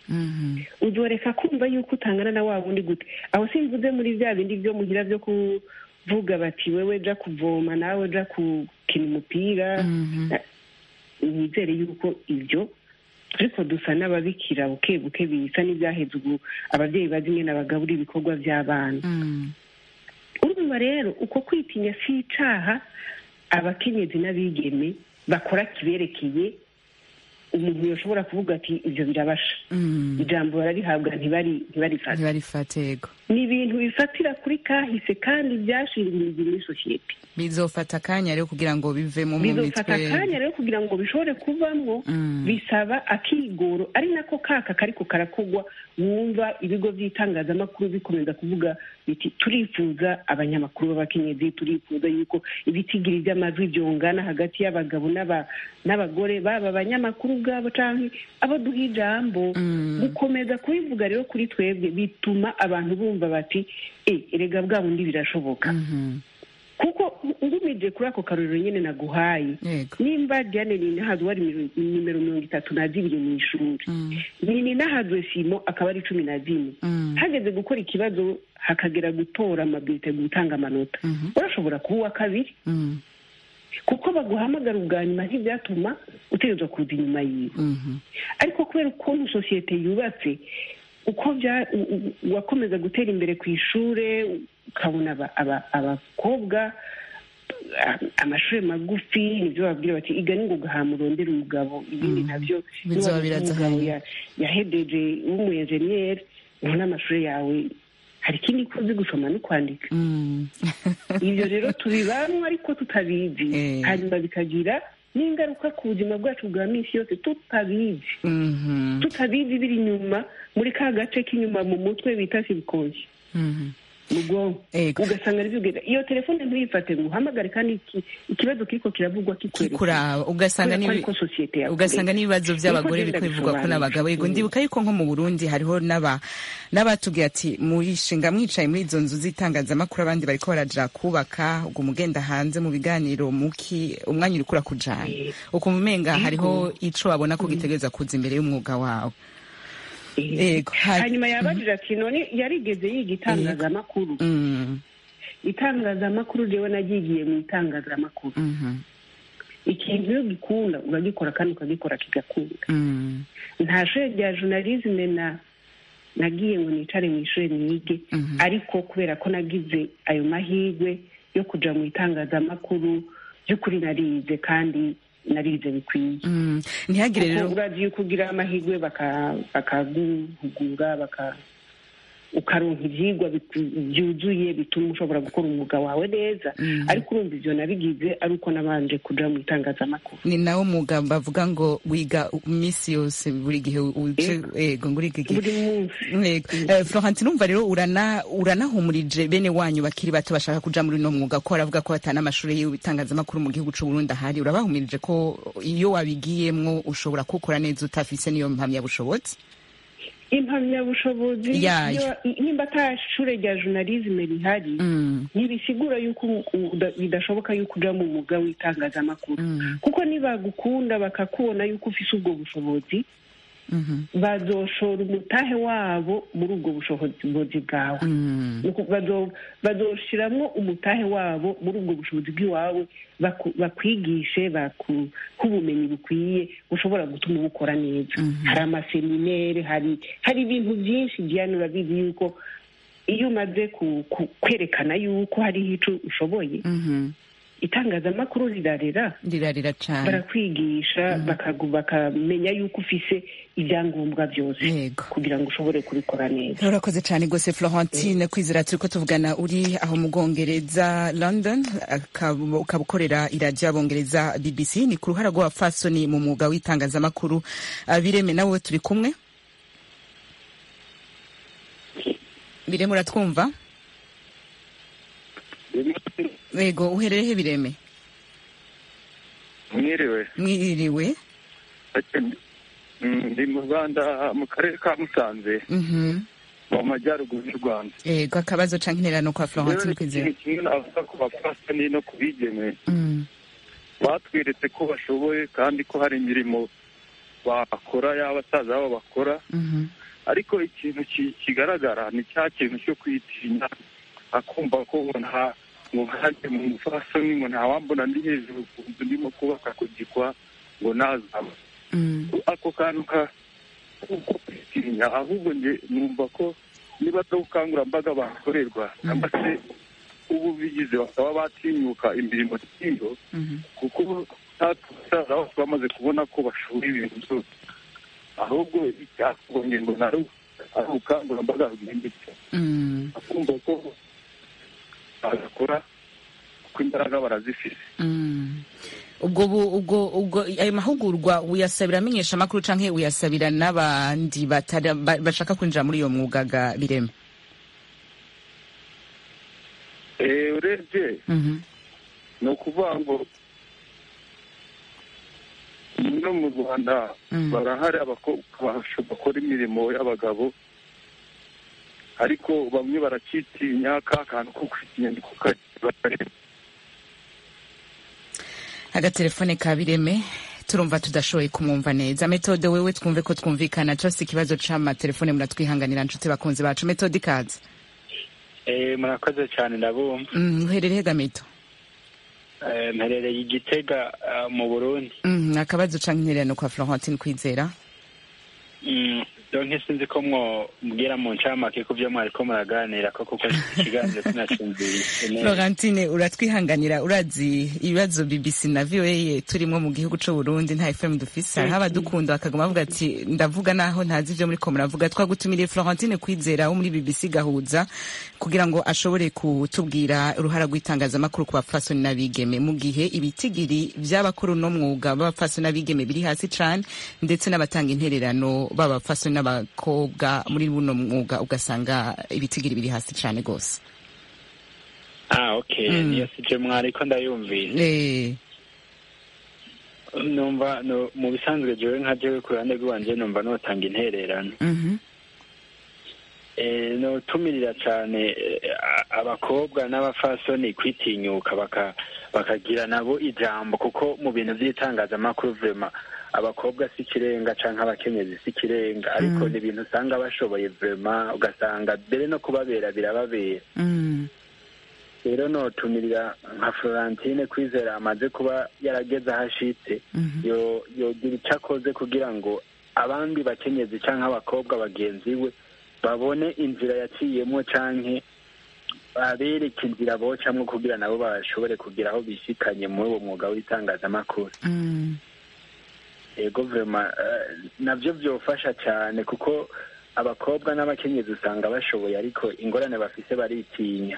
uzoreka kumva yuko utangana na wa wundi gute. Aho simvuze muri bya bindi byo muhira byo kuvuga bati wewe ja kuvoma nawe ja gukina umupira. Nizere yuko ibyo ariko dusa n'ababikira buke buke bisa n'ibyaheze ubu ababyeyi bazi nyine abagabura ibikorwa by'abana. Urumva rero uko kwitinya si icaha abakenyezi n'abigeme bakora kiberekeye umuntu yoshobora kuvuga ati ibyo birabasha, ijambo bararihabwa ntibarifate. Yego, ni ibintu bifatira kuri kahise kandi byashingiye muri sosiyete. Bizofata akanya rero kugira ngo bivemo mu mitwe, bizofata akanya rero kugira ngo bishobore kuvamwo. Bisaba akigoro, ari nako kaka kariko karakogwa. Wumva ibigo by'itangazamakuru bikomeza kuvuga biti turifuza abanyamakuru b'abakenyezi, turifuza yuko ibitigiri by'amajwi byongana hagati y'abagabo n'abagore, baba abanyamakuru ubwabo canke abo duha ijambo. Gukomeza kubivuga rero kuri twebwe bituma abantu bumva bati erega bwa bundi birashoboka. Kuko ngumije kuri ako karorero nyene naguhaye, nimba Diane Ninahazwe wari nimero 32 mu ishuri, Ninahazwe Simo akaba ari 14, hageze gukora ikibazo hakagera gutora amabwite gutanga amanota, urashobora kuba kabiri. Kuko baguhamagara ubwa nyuma ntibyatuma utegerezwa kuza inyuma yiwe. Ariko kubera ukuntu sosiyete yubatse, uko wakomeza gutera imbere ku ishure, ukabona abakobwa amashuri magufi, nibyo babwira bati iga ningoga hamurondera umugabo, ibindi nabyo yahedeje w'umuyenjeniyeri, ubona amashuri yawe hari ikindi kuzi gusoma no kwandika. Ibyo rero tubibamwe ariko tutabizi, hanyuma bikagira n'ingaruka ku buzima bwacu bwa minsi yose tutabizi. Tutabizi biri inyuma muri ka gace k'inyuma mu mutwe bita sibikozi mu bwonko. Ugasanga aribyo iyo telefone ntuyifate ngo uhamagare kandi ikibazo kiriko kiravugwa kikuraba, ugasanga n'ibibazo by'abagore biko bivugwa ko n'abagabo. Yego, ndibuka yuko nko mu Burundi hariho n'abatubwiye ati murishinga mwicaye muri izo nzu z'itangazamakuru, abandi bariko baraja kubaka, ubwo mugenda hanze mu biganiro muki umwanya uri kura kujana, ukumva umenga hariho ico babona ko gitegereza kuza imbere y'umwuga wawe. Hanyuma yabajije ati none yarigeze yiga itangazamakuru. Itangazamakuru jewe nagiye mu itangazamakuru. Ikintu iyo gikunda uragikora kandi ukagikora kigakunda. Nta shure rya journalisme nagiye ngo nicare mu ishure nige, ariko kubera ko nagize ayo mahirwe yo kuja mu itangazamakuru by'ukuri narize kandi narize bikwiye. Ntihagire rero uragiye kugira amahirwe bakaguhugura ukaronka ivyigwa byuzuye bituma ushobora gukora umwuga wawe neza. Ariko urumva ivyo nabigize ari uko nabanje kuja mu itangazamakuru. Ni nawo mwuga bavuga ngo wiga misi yose buri gihe buri munsi. Florentine, umva rero uranahumurije bene wanyu bakiri bato bashaka kuja muri no mwuga, ko baravuga ko batana amashuri y'itangazamakuru mu gihugu c'u Burundi ahari. Urabahumirije ko iyo wabigiyemwo ushobora gukora neza utafise niyo mpamyabushobozi? Impamyabushobozi nimba ata shure rya journalisme rihari, ntibisigura yuko bidashoboka yuko uja mu mwuga w'itangazamakuru. Kuko nibagukunda bakakubona yuko ufise ubwo bushobozi, bazoshora umutahe wabo muri ubwo bushobozi bwawe. Bazoshiramwo umutahe wabo muri ubwo bushobozi bw'iwawe, bakwigishe, bakuha ubumenyi bukwiye ushobora gutuma ubukora neza. Hari amaseminere, hari ibintu byinshi Diane urabizi yuko iyo umaze kwerekana yuko hariho ico ushoboye, itangazamakuru rirarira cyane, barakwigisha bakamenya yuko ufise ibyangombwa byose kugira ngo ushobore kubikora neza. Urakoze cyane gose Florentine. Kwizera turiko tuvugana uri aho mu Bwongereza London, ukabukorera iradiyo y'Abongereza BBC. Ni ku ruhara rwa fasoni mu mwuga w'itangazamakuru. Bireme nawe turi kumwe? Bireme uratwumva? Yego, uherereye he Bireme? Mwiriwe. Ndi mu Rwanda mu karere ka Musanze, mu majyaruguru y'u Rwanda. Yego, akabazo canke intererano kwa Florentine Kwizera? Kimwe navuga ko bafasani no kubigeme batweretse ko bashoboye kandi ko hari imirimo bakora y'abasaza babo bakora. Ariko ikintu kigaragara ni cya kintu cyo kwitinya, akumva ko ngo nkanjye mu mufasoni ngo ntawambona ndi hejuru ku nzu ndimo kubaka ku gikwa ngo nazaba. Ako kantu ko kwitinya, ahubwo nge numva ko niba ari ubukangurambaga bakorerwa cyangwa se ubu bigize bakaba batinyuka imirimo nk'iyo, kuko abasaza bose bamaze kubona ko bashoboye ibintu byose, ahubwo icyakorwa ngo ari ubukangurambaga bwimbitse, akumva ko bagakora kuko imbaraga barazifite. ubwo ayo mahugurwa uyasabira amenyesha amakuru canke uyasabira n'abandi bashaka kwinjira muri iyo mwuga ga Birema? Urebye ni ukuvuga ngo no mu Rwanda barahari abakobwa bakora imirimo y'abagabo, ariko bamwe barakitinya ka kantu ko kwitinya ndiko kari. Agatelefone ka Bireme turumva tudashoboye kumwumva neza. Methode, wewe twumve ko twumvikana, cyose ikibazo c'amatelefone muratwihanganira nshuti bakunzi bacu. Methode ikaze. Murakoze cyane ndabumva. Uherereye Gameto? Mperereye Igitega mu Burundi. Akabazo canke intererano kwa Florentine Kwizera? Donc sinzi ko mbwira mu ncamake ku byo mwariko muraganira ko kuko ikiganiro sinacumvise. Florentine, uratwihanganira, urazi ibibazo BBC na VOA turimo mu gihugu c'u Burundi nta FM dufise, hariho abadukunda bakaguma bavuga ati ndavuga naho ntazi ivyo muriko muravuga. Twagutumiriye Florentine Kwizera wo muri BBC Gahuza kugira ngo ashobore kutubwira uruhara rw'itangazamakuru ku bapfasoni n'abigeme mu gihe ibitigiri vy'abakuru no mwuga b'abapfasoni n'abigeme biri hasi cane, ndetse n'abatanga intererano b'abapfasoni n'abakobwa muri buno mwuga ugasanga ibitigiri biri hasi cane gose. Okay, niyo sije mwariko ndayumvise. Numva mu bisanzwe jewe nka jewe ku ruhande rwanje numva notanga intererano. Notumirira cane abakobwa n'abafasoni kwitinyuka bakagira nabo ijambo, kuko mu bintu vy'itangazamakuru vrema abakobwa si kirenga canke abakenyezi si kirenga, ariko ni ibintu usanga bashoboye vrema, ugasanga mbere no kubabera birababera. Rero notumirira nka Florentine Kwizera amaze kuba yarageze ahashitse, yogira ico akoze kugira ngo abandi bakenyezi canke abakobwa bagenzi we babone inzira yaciyemwo canke babereke inzira bocamwo kugira nabo bashobore kugira aho bishikanye muri uwo mwuga w'itangazamakuru. Ego vrema navyo vyofasha cyane, kuko abakobwa n'abakenyezi usanga bashoboye ariko ingorane bafise baritinya.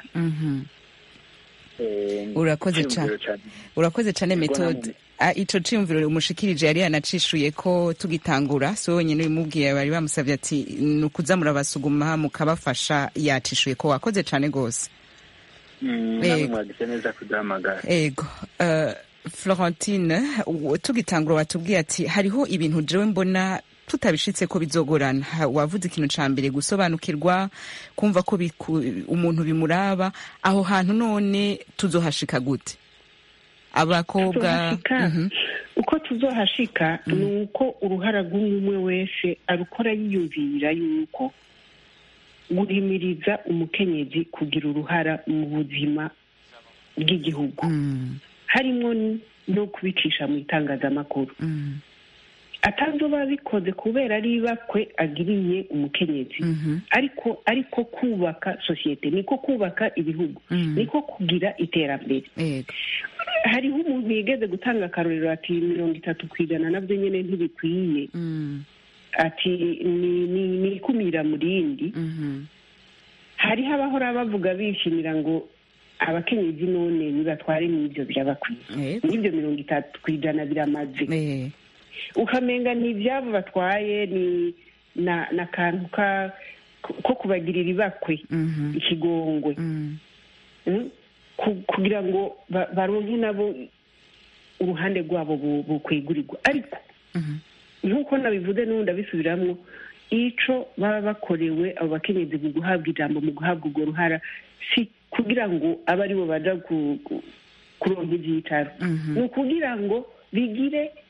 Urakoze cyane Methode. Ico ciyumviro umushikirije yari yanacishuye ko tugitangura, so wenyine bimubwiye bari bamusavye ati nukuza murabasuguma mukabafasha, yacishuye ko wakoze cyane gose. Mwagize neza kudahamagara. Ego. Florentine, tugitangura watubwiye ati hariho ibintu jewe mbona tutabishitse ko bizogorana. Wavuze ikintu ca mbere gusobanukirwa, kumva ko umuntu bimuraba. Aho hantu none tuzohashika gute? Abakobwa uko tuzohashika ni uko uruhara rw'umwe wese arukora yiyumvira yuko guhimiriza umukenyezi kugira uruhara mu buzima bw'igihugu, harimo no kubicisha mu itangazamakuru. Atazoba bikoze kubera ari bakwe agiriye umukenyezi, ariko kubaka sosiyete, niko kubaka ibihugu, niko kugira iterambere. Hariho umuntu yigeze gutanga akarorero ati 30% nabyo nyene ntibikwiye, ati ni ikumira murindi. Hariho abahora bavuga bishimira ngo abakenyezi none nibatware n'ibyo byabakwiye, n'ibyo 30% biramaze. Ukamenga n'ibyabo batwaye ni na kantu ko kubagirira ibakwe, ikigongwe, kugira ngo baronke nabo uruhande rwabo bukwegurirwa. Ariko nk'uko nabivuze n'ubundi abisubiramwo, ico baba bakorewe abo bakenyezi mu guhabwa ijambo, mu guhabwa urwo ruhara, si kugira ngo abe ari bo baja kuronka ivyicaro, ni ukugira ngo bigire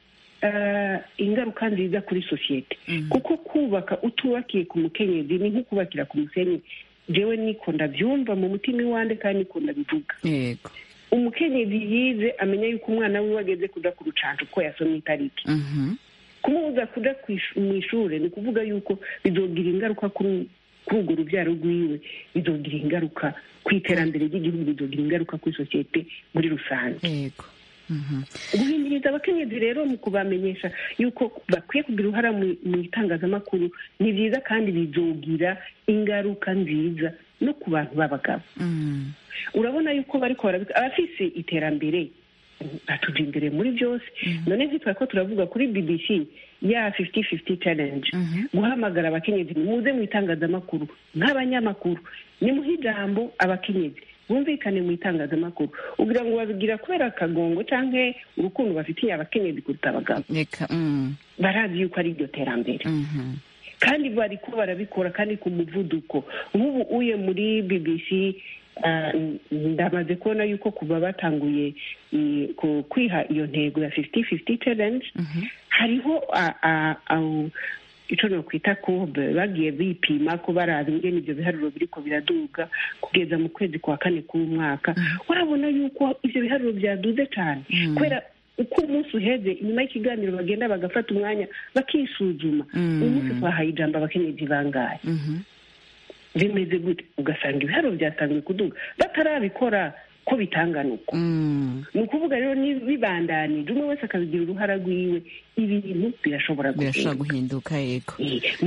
ingaruka nziza kuri sosiyete kuko kubaka utubakiye ku mukenyezi ni nko kubakira ku musenyi. jewe niko ndabyumva mu mutima iwande kandi niko ndabivuga. yego umukenyezi yize amenya yuko umwana wiwe ageze kuja ku rucanco ko yasomye itariki. kumubuza kuja mu ishure ni kuvuga yuko bizogira ingaruka kuri urwo rubyaro rwiwe, bizogira ingaruka ku iterambere ry'igihugu, bizogira ingaruka kuri sosiyete muri rusange. yego guhimiriza abakenyezi rero mu kubamenyesha yuko bakwiye kugira uruhara mu itangazamakuru ni byiza kandi bizogira ingaruka nziza no ku bantu b'abagabo. urabona yuko bariko abafise iterambere batuja imbere muri byose. none ntitwari ko turavuga kuri BBC ya 50-50 challenge, guhamagara abakenyezi muze mu itangazamakuru nk'abanyamakuru, nimuhe ijambo abakenyezi bumvikane mu itangazamakuru, ugira ngo babigira kubera akagongo canke urukundo bafitiye abakenyezi kuruta abagabo. barazi yuko ari iryo terambere kandi bariko barabikora kandi ku muvuduko. nk'ubu uye muri BBC ndamaze kubona yuko kuva batanguye kwiha iyo ntego ya 50-50 challenge hariho ico nokwita courbe bagiye bipima ko baraba ingene ivyo biharuro biriko biraduga kugeza mu kwezi kwa 4 k'umwaka. urabona yuko ivyo biharuro vyaduze cane kubera uko umunsi uheze inyuma y'ikiganiro bagenda bagafata umwanya bakisuzuma. umunsi twahaye ijambo abakenyezi bangahe, bimeze gute, ugasanga ibiharuro byatangiye kuduga batarabikora ko bitanganuka. ni ukuvuga rero bibandanije umwe wese akabigira uruhara rwiwe, ibintu birashobora guhinduka. yego mu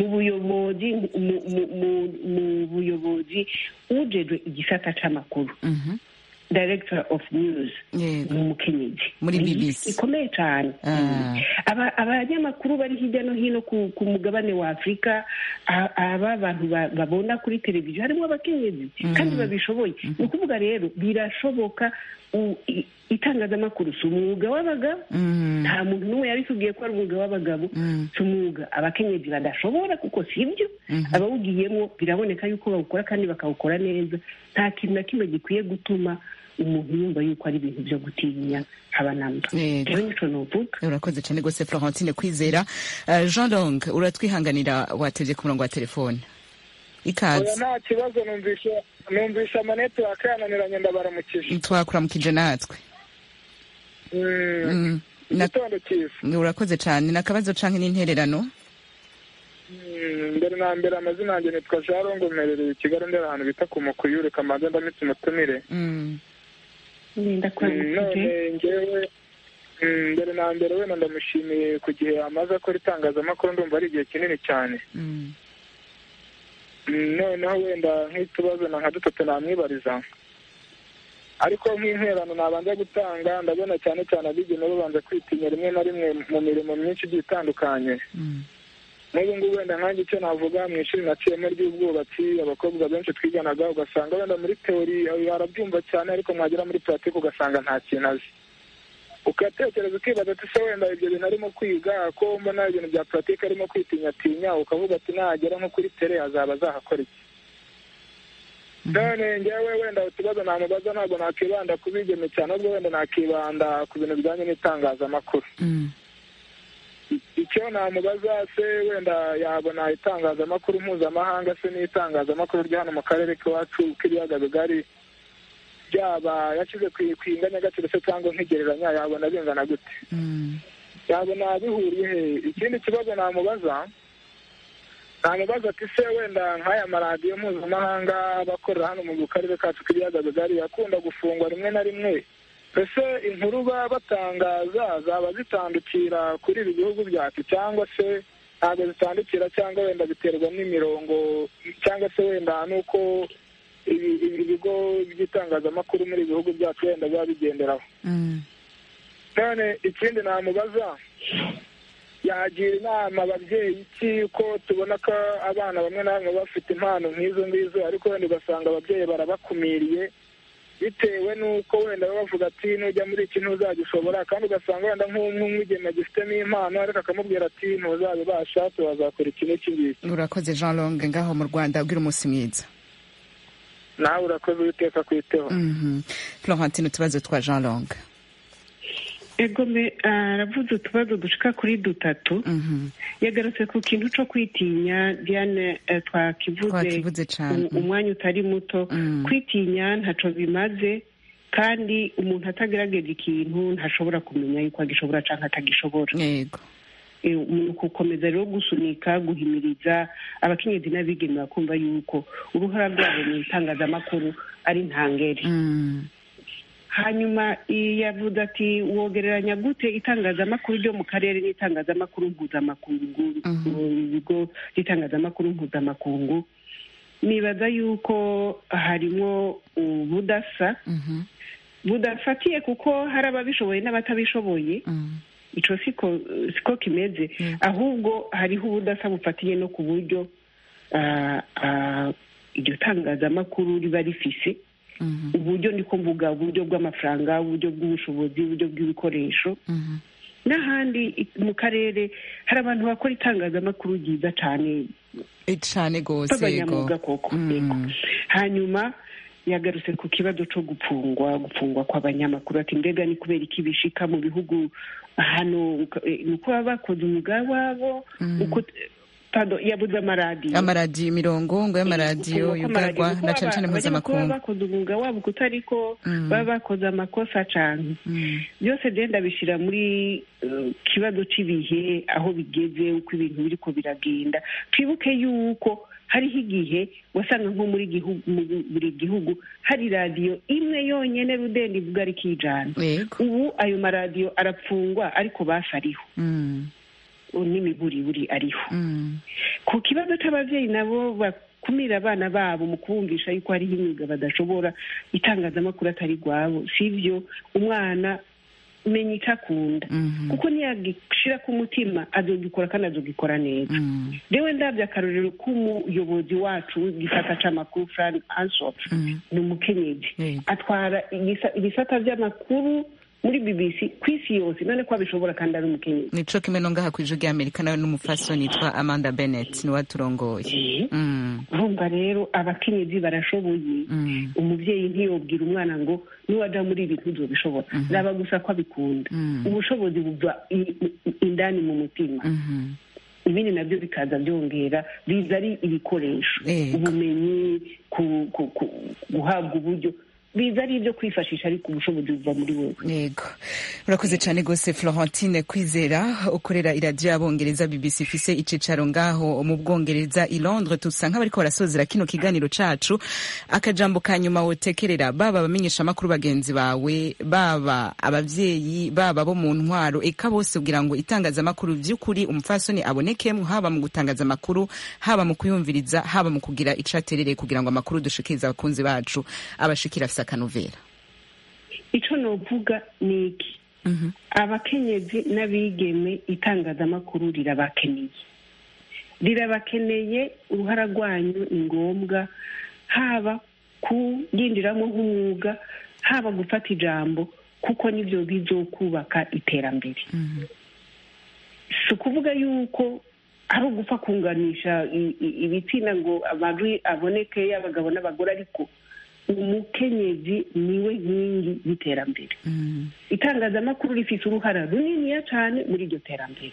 buyobozi ujejwe igisata c'amakuru, director of news ni umukenyezi muri BBC ikomeye cyane. abanyamakuru bari hirya no hino ku mugabane wa Afurika, aba bantu babona kuri televiziyo harimo abakenyezi kandi babishoboye. ni ukuvuga rero birashoboka. itangazamakuru si umwuga w'abagabo, nta muntu n'umwe yabitubwiye ko ari umwuga w'abagabo, si umwuga abakenyezi badashobora kuko si ibyo. abawugiyemo biraboneka yuko bawukora kandi bakawukora neza. nta kintu na kimwe gikwiye gutuma umuntu yumva yuko ari ibintu byo gutinya abanamba. rero nico novuga. urakoze cyane rwose Florentine Kwizera. Jean Long, uratwihanganira watevye ku murongo wa telefone. ikaze. nta kibazo, numvisha amanete wakananiranye ndabaramukije. twakuramukije natwe. igitondo cyiza. urakoze cyane. nakabazo canke n'intererano? mbere na mbere amazina yanjye nitwa Jean Long, mperereye i Kigali, ndera ahantu bita ku Mukuyure, kamanza ndamitse umutumire. none ngewe mbere na mbere wenda ndamushimiye ku gihe amaze akora itangazamakuru, ndumva ari igihe kinini cyane. noneho wenda nk'utubazo nka dutatu namwibariza, ariko nk'interano nabanza gutanga, ndabona cyane cyane abigeme babanza kwitinya rimwe na rimwe mu mirimo myinshi igiye itandukanye. n'ubu ngubu wenda nkanjye icyo navuga, mu ishuri naciyemo ry'ubwubatsi, abakobwa benshi twiganaga ugasanga wenda muri teori arabyumva cyane, ariko mwagera muri puratike ugasanga nta kintu azi. ugatekereza ukibaza ati se wenda ibyo bintu arimo kwiga ko mbona ibintu bya puratike arimo kwitinyatinya, ukavuga ati nagera nko kuri tere azaba azahakora iki. none ngewe wenda utubazo namubaza ntabwo nakibanda ku bigeme cyane, ahubwo wenda nakibanda ku bintu bijyanye n'itangazamakuru. icyo namubaza, se wenda yabona itangazamakuru mpuzamahanga se n'itangazamakuru ryo hano mu karere k'iwacu k'ibiyaga bigari, byaba yashyize ku inganyagaciro se cyangwa nk'igereranya, yabona bingana gute? yabona bihuriye he? ikindi kibazo namubaza ati se wenda nk'aya maradiyo mpuzamahanga bakorera hano mu karere kacu k'ibiyaga bigari akunda gufungwa rimwe na rimwe, ese inkuru baba batangaza zaba zitandukira kuri ibi bihugu byacu cyangwa se ntabwo zitandukira, cyangwa wenda biterwa n'imirongo, cyangwa se wenda n'uko ibigo by'itangazamakuru muri ibi bihugu byacu wenda biba bigenderaho. none ikindi namubaza, yagira inama ababyeyi iki, ko tubona ko abana bamwe na bamwe bafite impano nk'izo ngizo, ariko wenda ugasanga ababyeyi barabakumiriye bitewe n'uko wenda bavuga ati nujya muri iki ntuzagishobora, kandi ugasanga wenda nk'umwigeme agifitemo impano ariko akamubwira ati ntuzabibasha, tuzakora iki n'iki ngiki. urakoze Jean Long ngaho mu Rwanda, ugira umunsi mwiza. nawe urakoze, Uwiteka kwiteho. Florentine, utubazo twa Jean Long. egome aravuze utubazo dushika kuri dutatu. Yagarutse ku kintu co kwitinya. Diane, twakivuze cyane umwanya utari muto. Kwitinya ntaco bimaze, kandi umuntu atagerageje ikintu ntashobora kumenya yuko agishobora canke atagishobora. Yego. Umuntu gukomeza rero gusunika, guhimiriza abakenyezi n'abigeme bakumva yuko uruhara rwabo mu itangazamakuru ari ntangere. Hanyuma yavuze ati wogereranya gute itangazamakuru ryo mu karere n'itangazamakuru mpuzamakungu, ibigo by'itangazamakuru mpuzamakungu. Nibaza yuko harimo ubudasa budafatiye kuko hari ababishoboye n'abatabishoboye. Ico siko kimeze, ahubwo hariho ubudasa bufatiye no ku buryo iryo tangazamakuru riba rifise. Uburyo niko mvuga, uburyo bw'amafaranga, uburyo bw'ubushobozi, uburyo bw'ibikoresho. N'ahandi mu karere hari abantu bakora itangazamakuru ryiza cyane gose, abanyamwuga koko. Hanyuma yagarutse ku kibazo cyo gupfungwa kw'abanyamakuru. Ati mbega ni kubera iki bishika mu bihugu hano, nuko baba bakoze umwuga wabo. Yabuze amaradiyo imirongo ngo y'amaradiyo yugarwa na cane cane mpuzamakungu. Baba bakoze umwuga wabo kutariko baba bakoze amakosa cane. Byose genda bishira muri kibazo c'ibihe aho bigeze, uko ibintu biriko biragenda. Twibuke yuko hariho igihe wasanga nko muri buri gihugu hari radiyo imwe yonyene rudende ivuga ari kijana. Ubu ayo maradiyo arapfungwa, ariko bafariho n'imiburiburi ariho. Ku kibazo c'abavyeyi nabo bakumira abana babo mu kubumvisha yuko hariho imyuga badashobora, itangazamakuru atari rwabo, sivyo. Umwana menya icyo akunda, kuko niyagishira ku mutima azogikora kandi azogikora neza. Rewe ndabye akarorero k'umuyobozi wacu w'igisata c'amakuru, Fran Ansop, ni umukenyezi atwara ibisata vy'amakuru muri BBC kw'isi yose, none ko abishobora kandi ari umukenyezi. Nico kimwe no ngaha kw'ijwi ry'Amerika nawe n'umufasoni yitwa Amanda Bennett niwe aturongoye. Urumva rero abakenyezi barashoboye. Umuvyeyi ntiyobwira umwana ngo niwaja muri ibi ntuzobishobora, raba gusa ko abikunda. Ubushobozi buva indani mu mutima. Ibindi nabyo bikaza byongera, biza ari ibikoresho, ubumenyi, guhabwa uburyo, biza ari ibyo kwifashisha, ariko ubushobozi buva muri wowe. Yego, urakoze cyane gose Florentine Kwizera, ukorera iradiyo y'abongereza BBC ifise icicaro ngaho mu Bwongereza i Londres. Tusa nk'abariko barasozera kino kiganiro cacu, akajambo ka nyuma wotekerera baba abamenyesha amakuru bagenzi bawe, baba abavyeyi, baba bo mu ntwaro, eka bose kugira ngo itangazamakuru vy'ukuri umupfasoni abonekemwo, haba mu gutangaza amakuru, haba mu kuyumviriza, haba mu kugira icaterere kugira ngo amakuru dushikiriza abakunzi bacu abashikira kanovera. Ico novuga ni iki? Abakenyezi n'abigeme itangazamakuru rirabakeneye, uruhara rwanyu ni ngombwa, haba kuyindiramo nk'umwuga, haba gufata ijambo, kuko nivyo bizokubaka iterambere. Si ukuvuga yuko ari ugupfa kunganisha ibitsina ngo amajwi aboneke y'abagabo n'abagore, ariko umukenyezi niwe nkingi y'iterambere. Itangazamakuru rifise uruhara runiniya cane muri iryo terambere.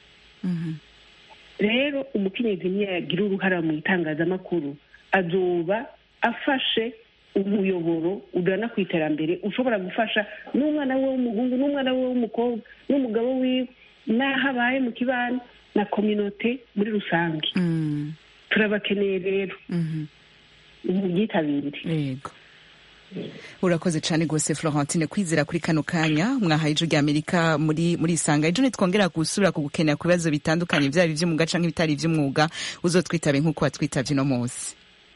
Rero umukenyezi niyagira uruhara mu itangazamakuru, azoba afashe umuyoboro ugana ku iterambere, ushobora gufasha n'umwana we w'umuhungu, n'umwana we w'umukobwa, n'umugabo wiwe, n'aho abaye mu kibano na kominote muri rusange. Turabakeneye rero ubyitabire. Yego, urakoze cyane gose Florentine Kwizera kuri kano kanya mwahaye ijwi ry'Amerika muri Isanga. Ejo nitwongera gusubira kugukenera ku bibazo bitandukanye, byaba ivy'umwuga canke ibitari ivy'umwuga, uzotwitabe nk'uko watwitavye no munsi.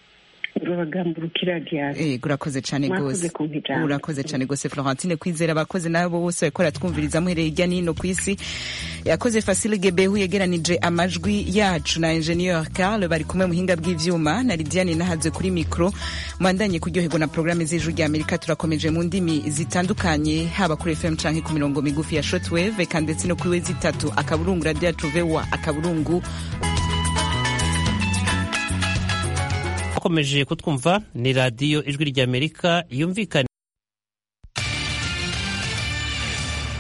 Urakoze cyane gose. Urakoze cyane gose Florentine Kwizera. Abakoze nabo bose bakora twumviriza muhereye hirya nino kw'isi. Yakoze Facile Gebehu yegeranije amajwi yacu, na Engineer Carl bari kumwe muhinga bw'ivyuma, na Lidiane nahaze kuri micro. Mwandanye kuryoherwa na programme z'ijwi ry'Amerika. Turakomeje mu ndimi zitandukanye, haba kuri FM canke ku mirongo migufi ya shortwave, kandi ndetse no kuri wezi 3 akaburungu radio tuvewa akaburungu. Akomeje kutwumva ni radiyo ijwi ry'Amerika yumvikana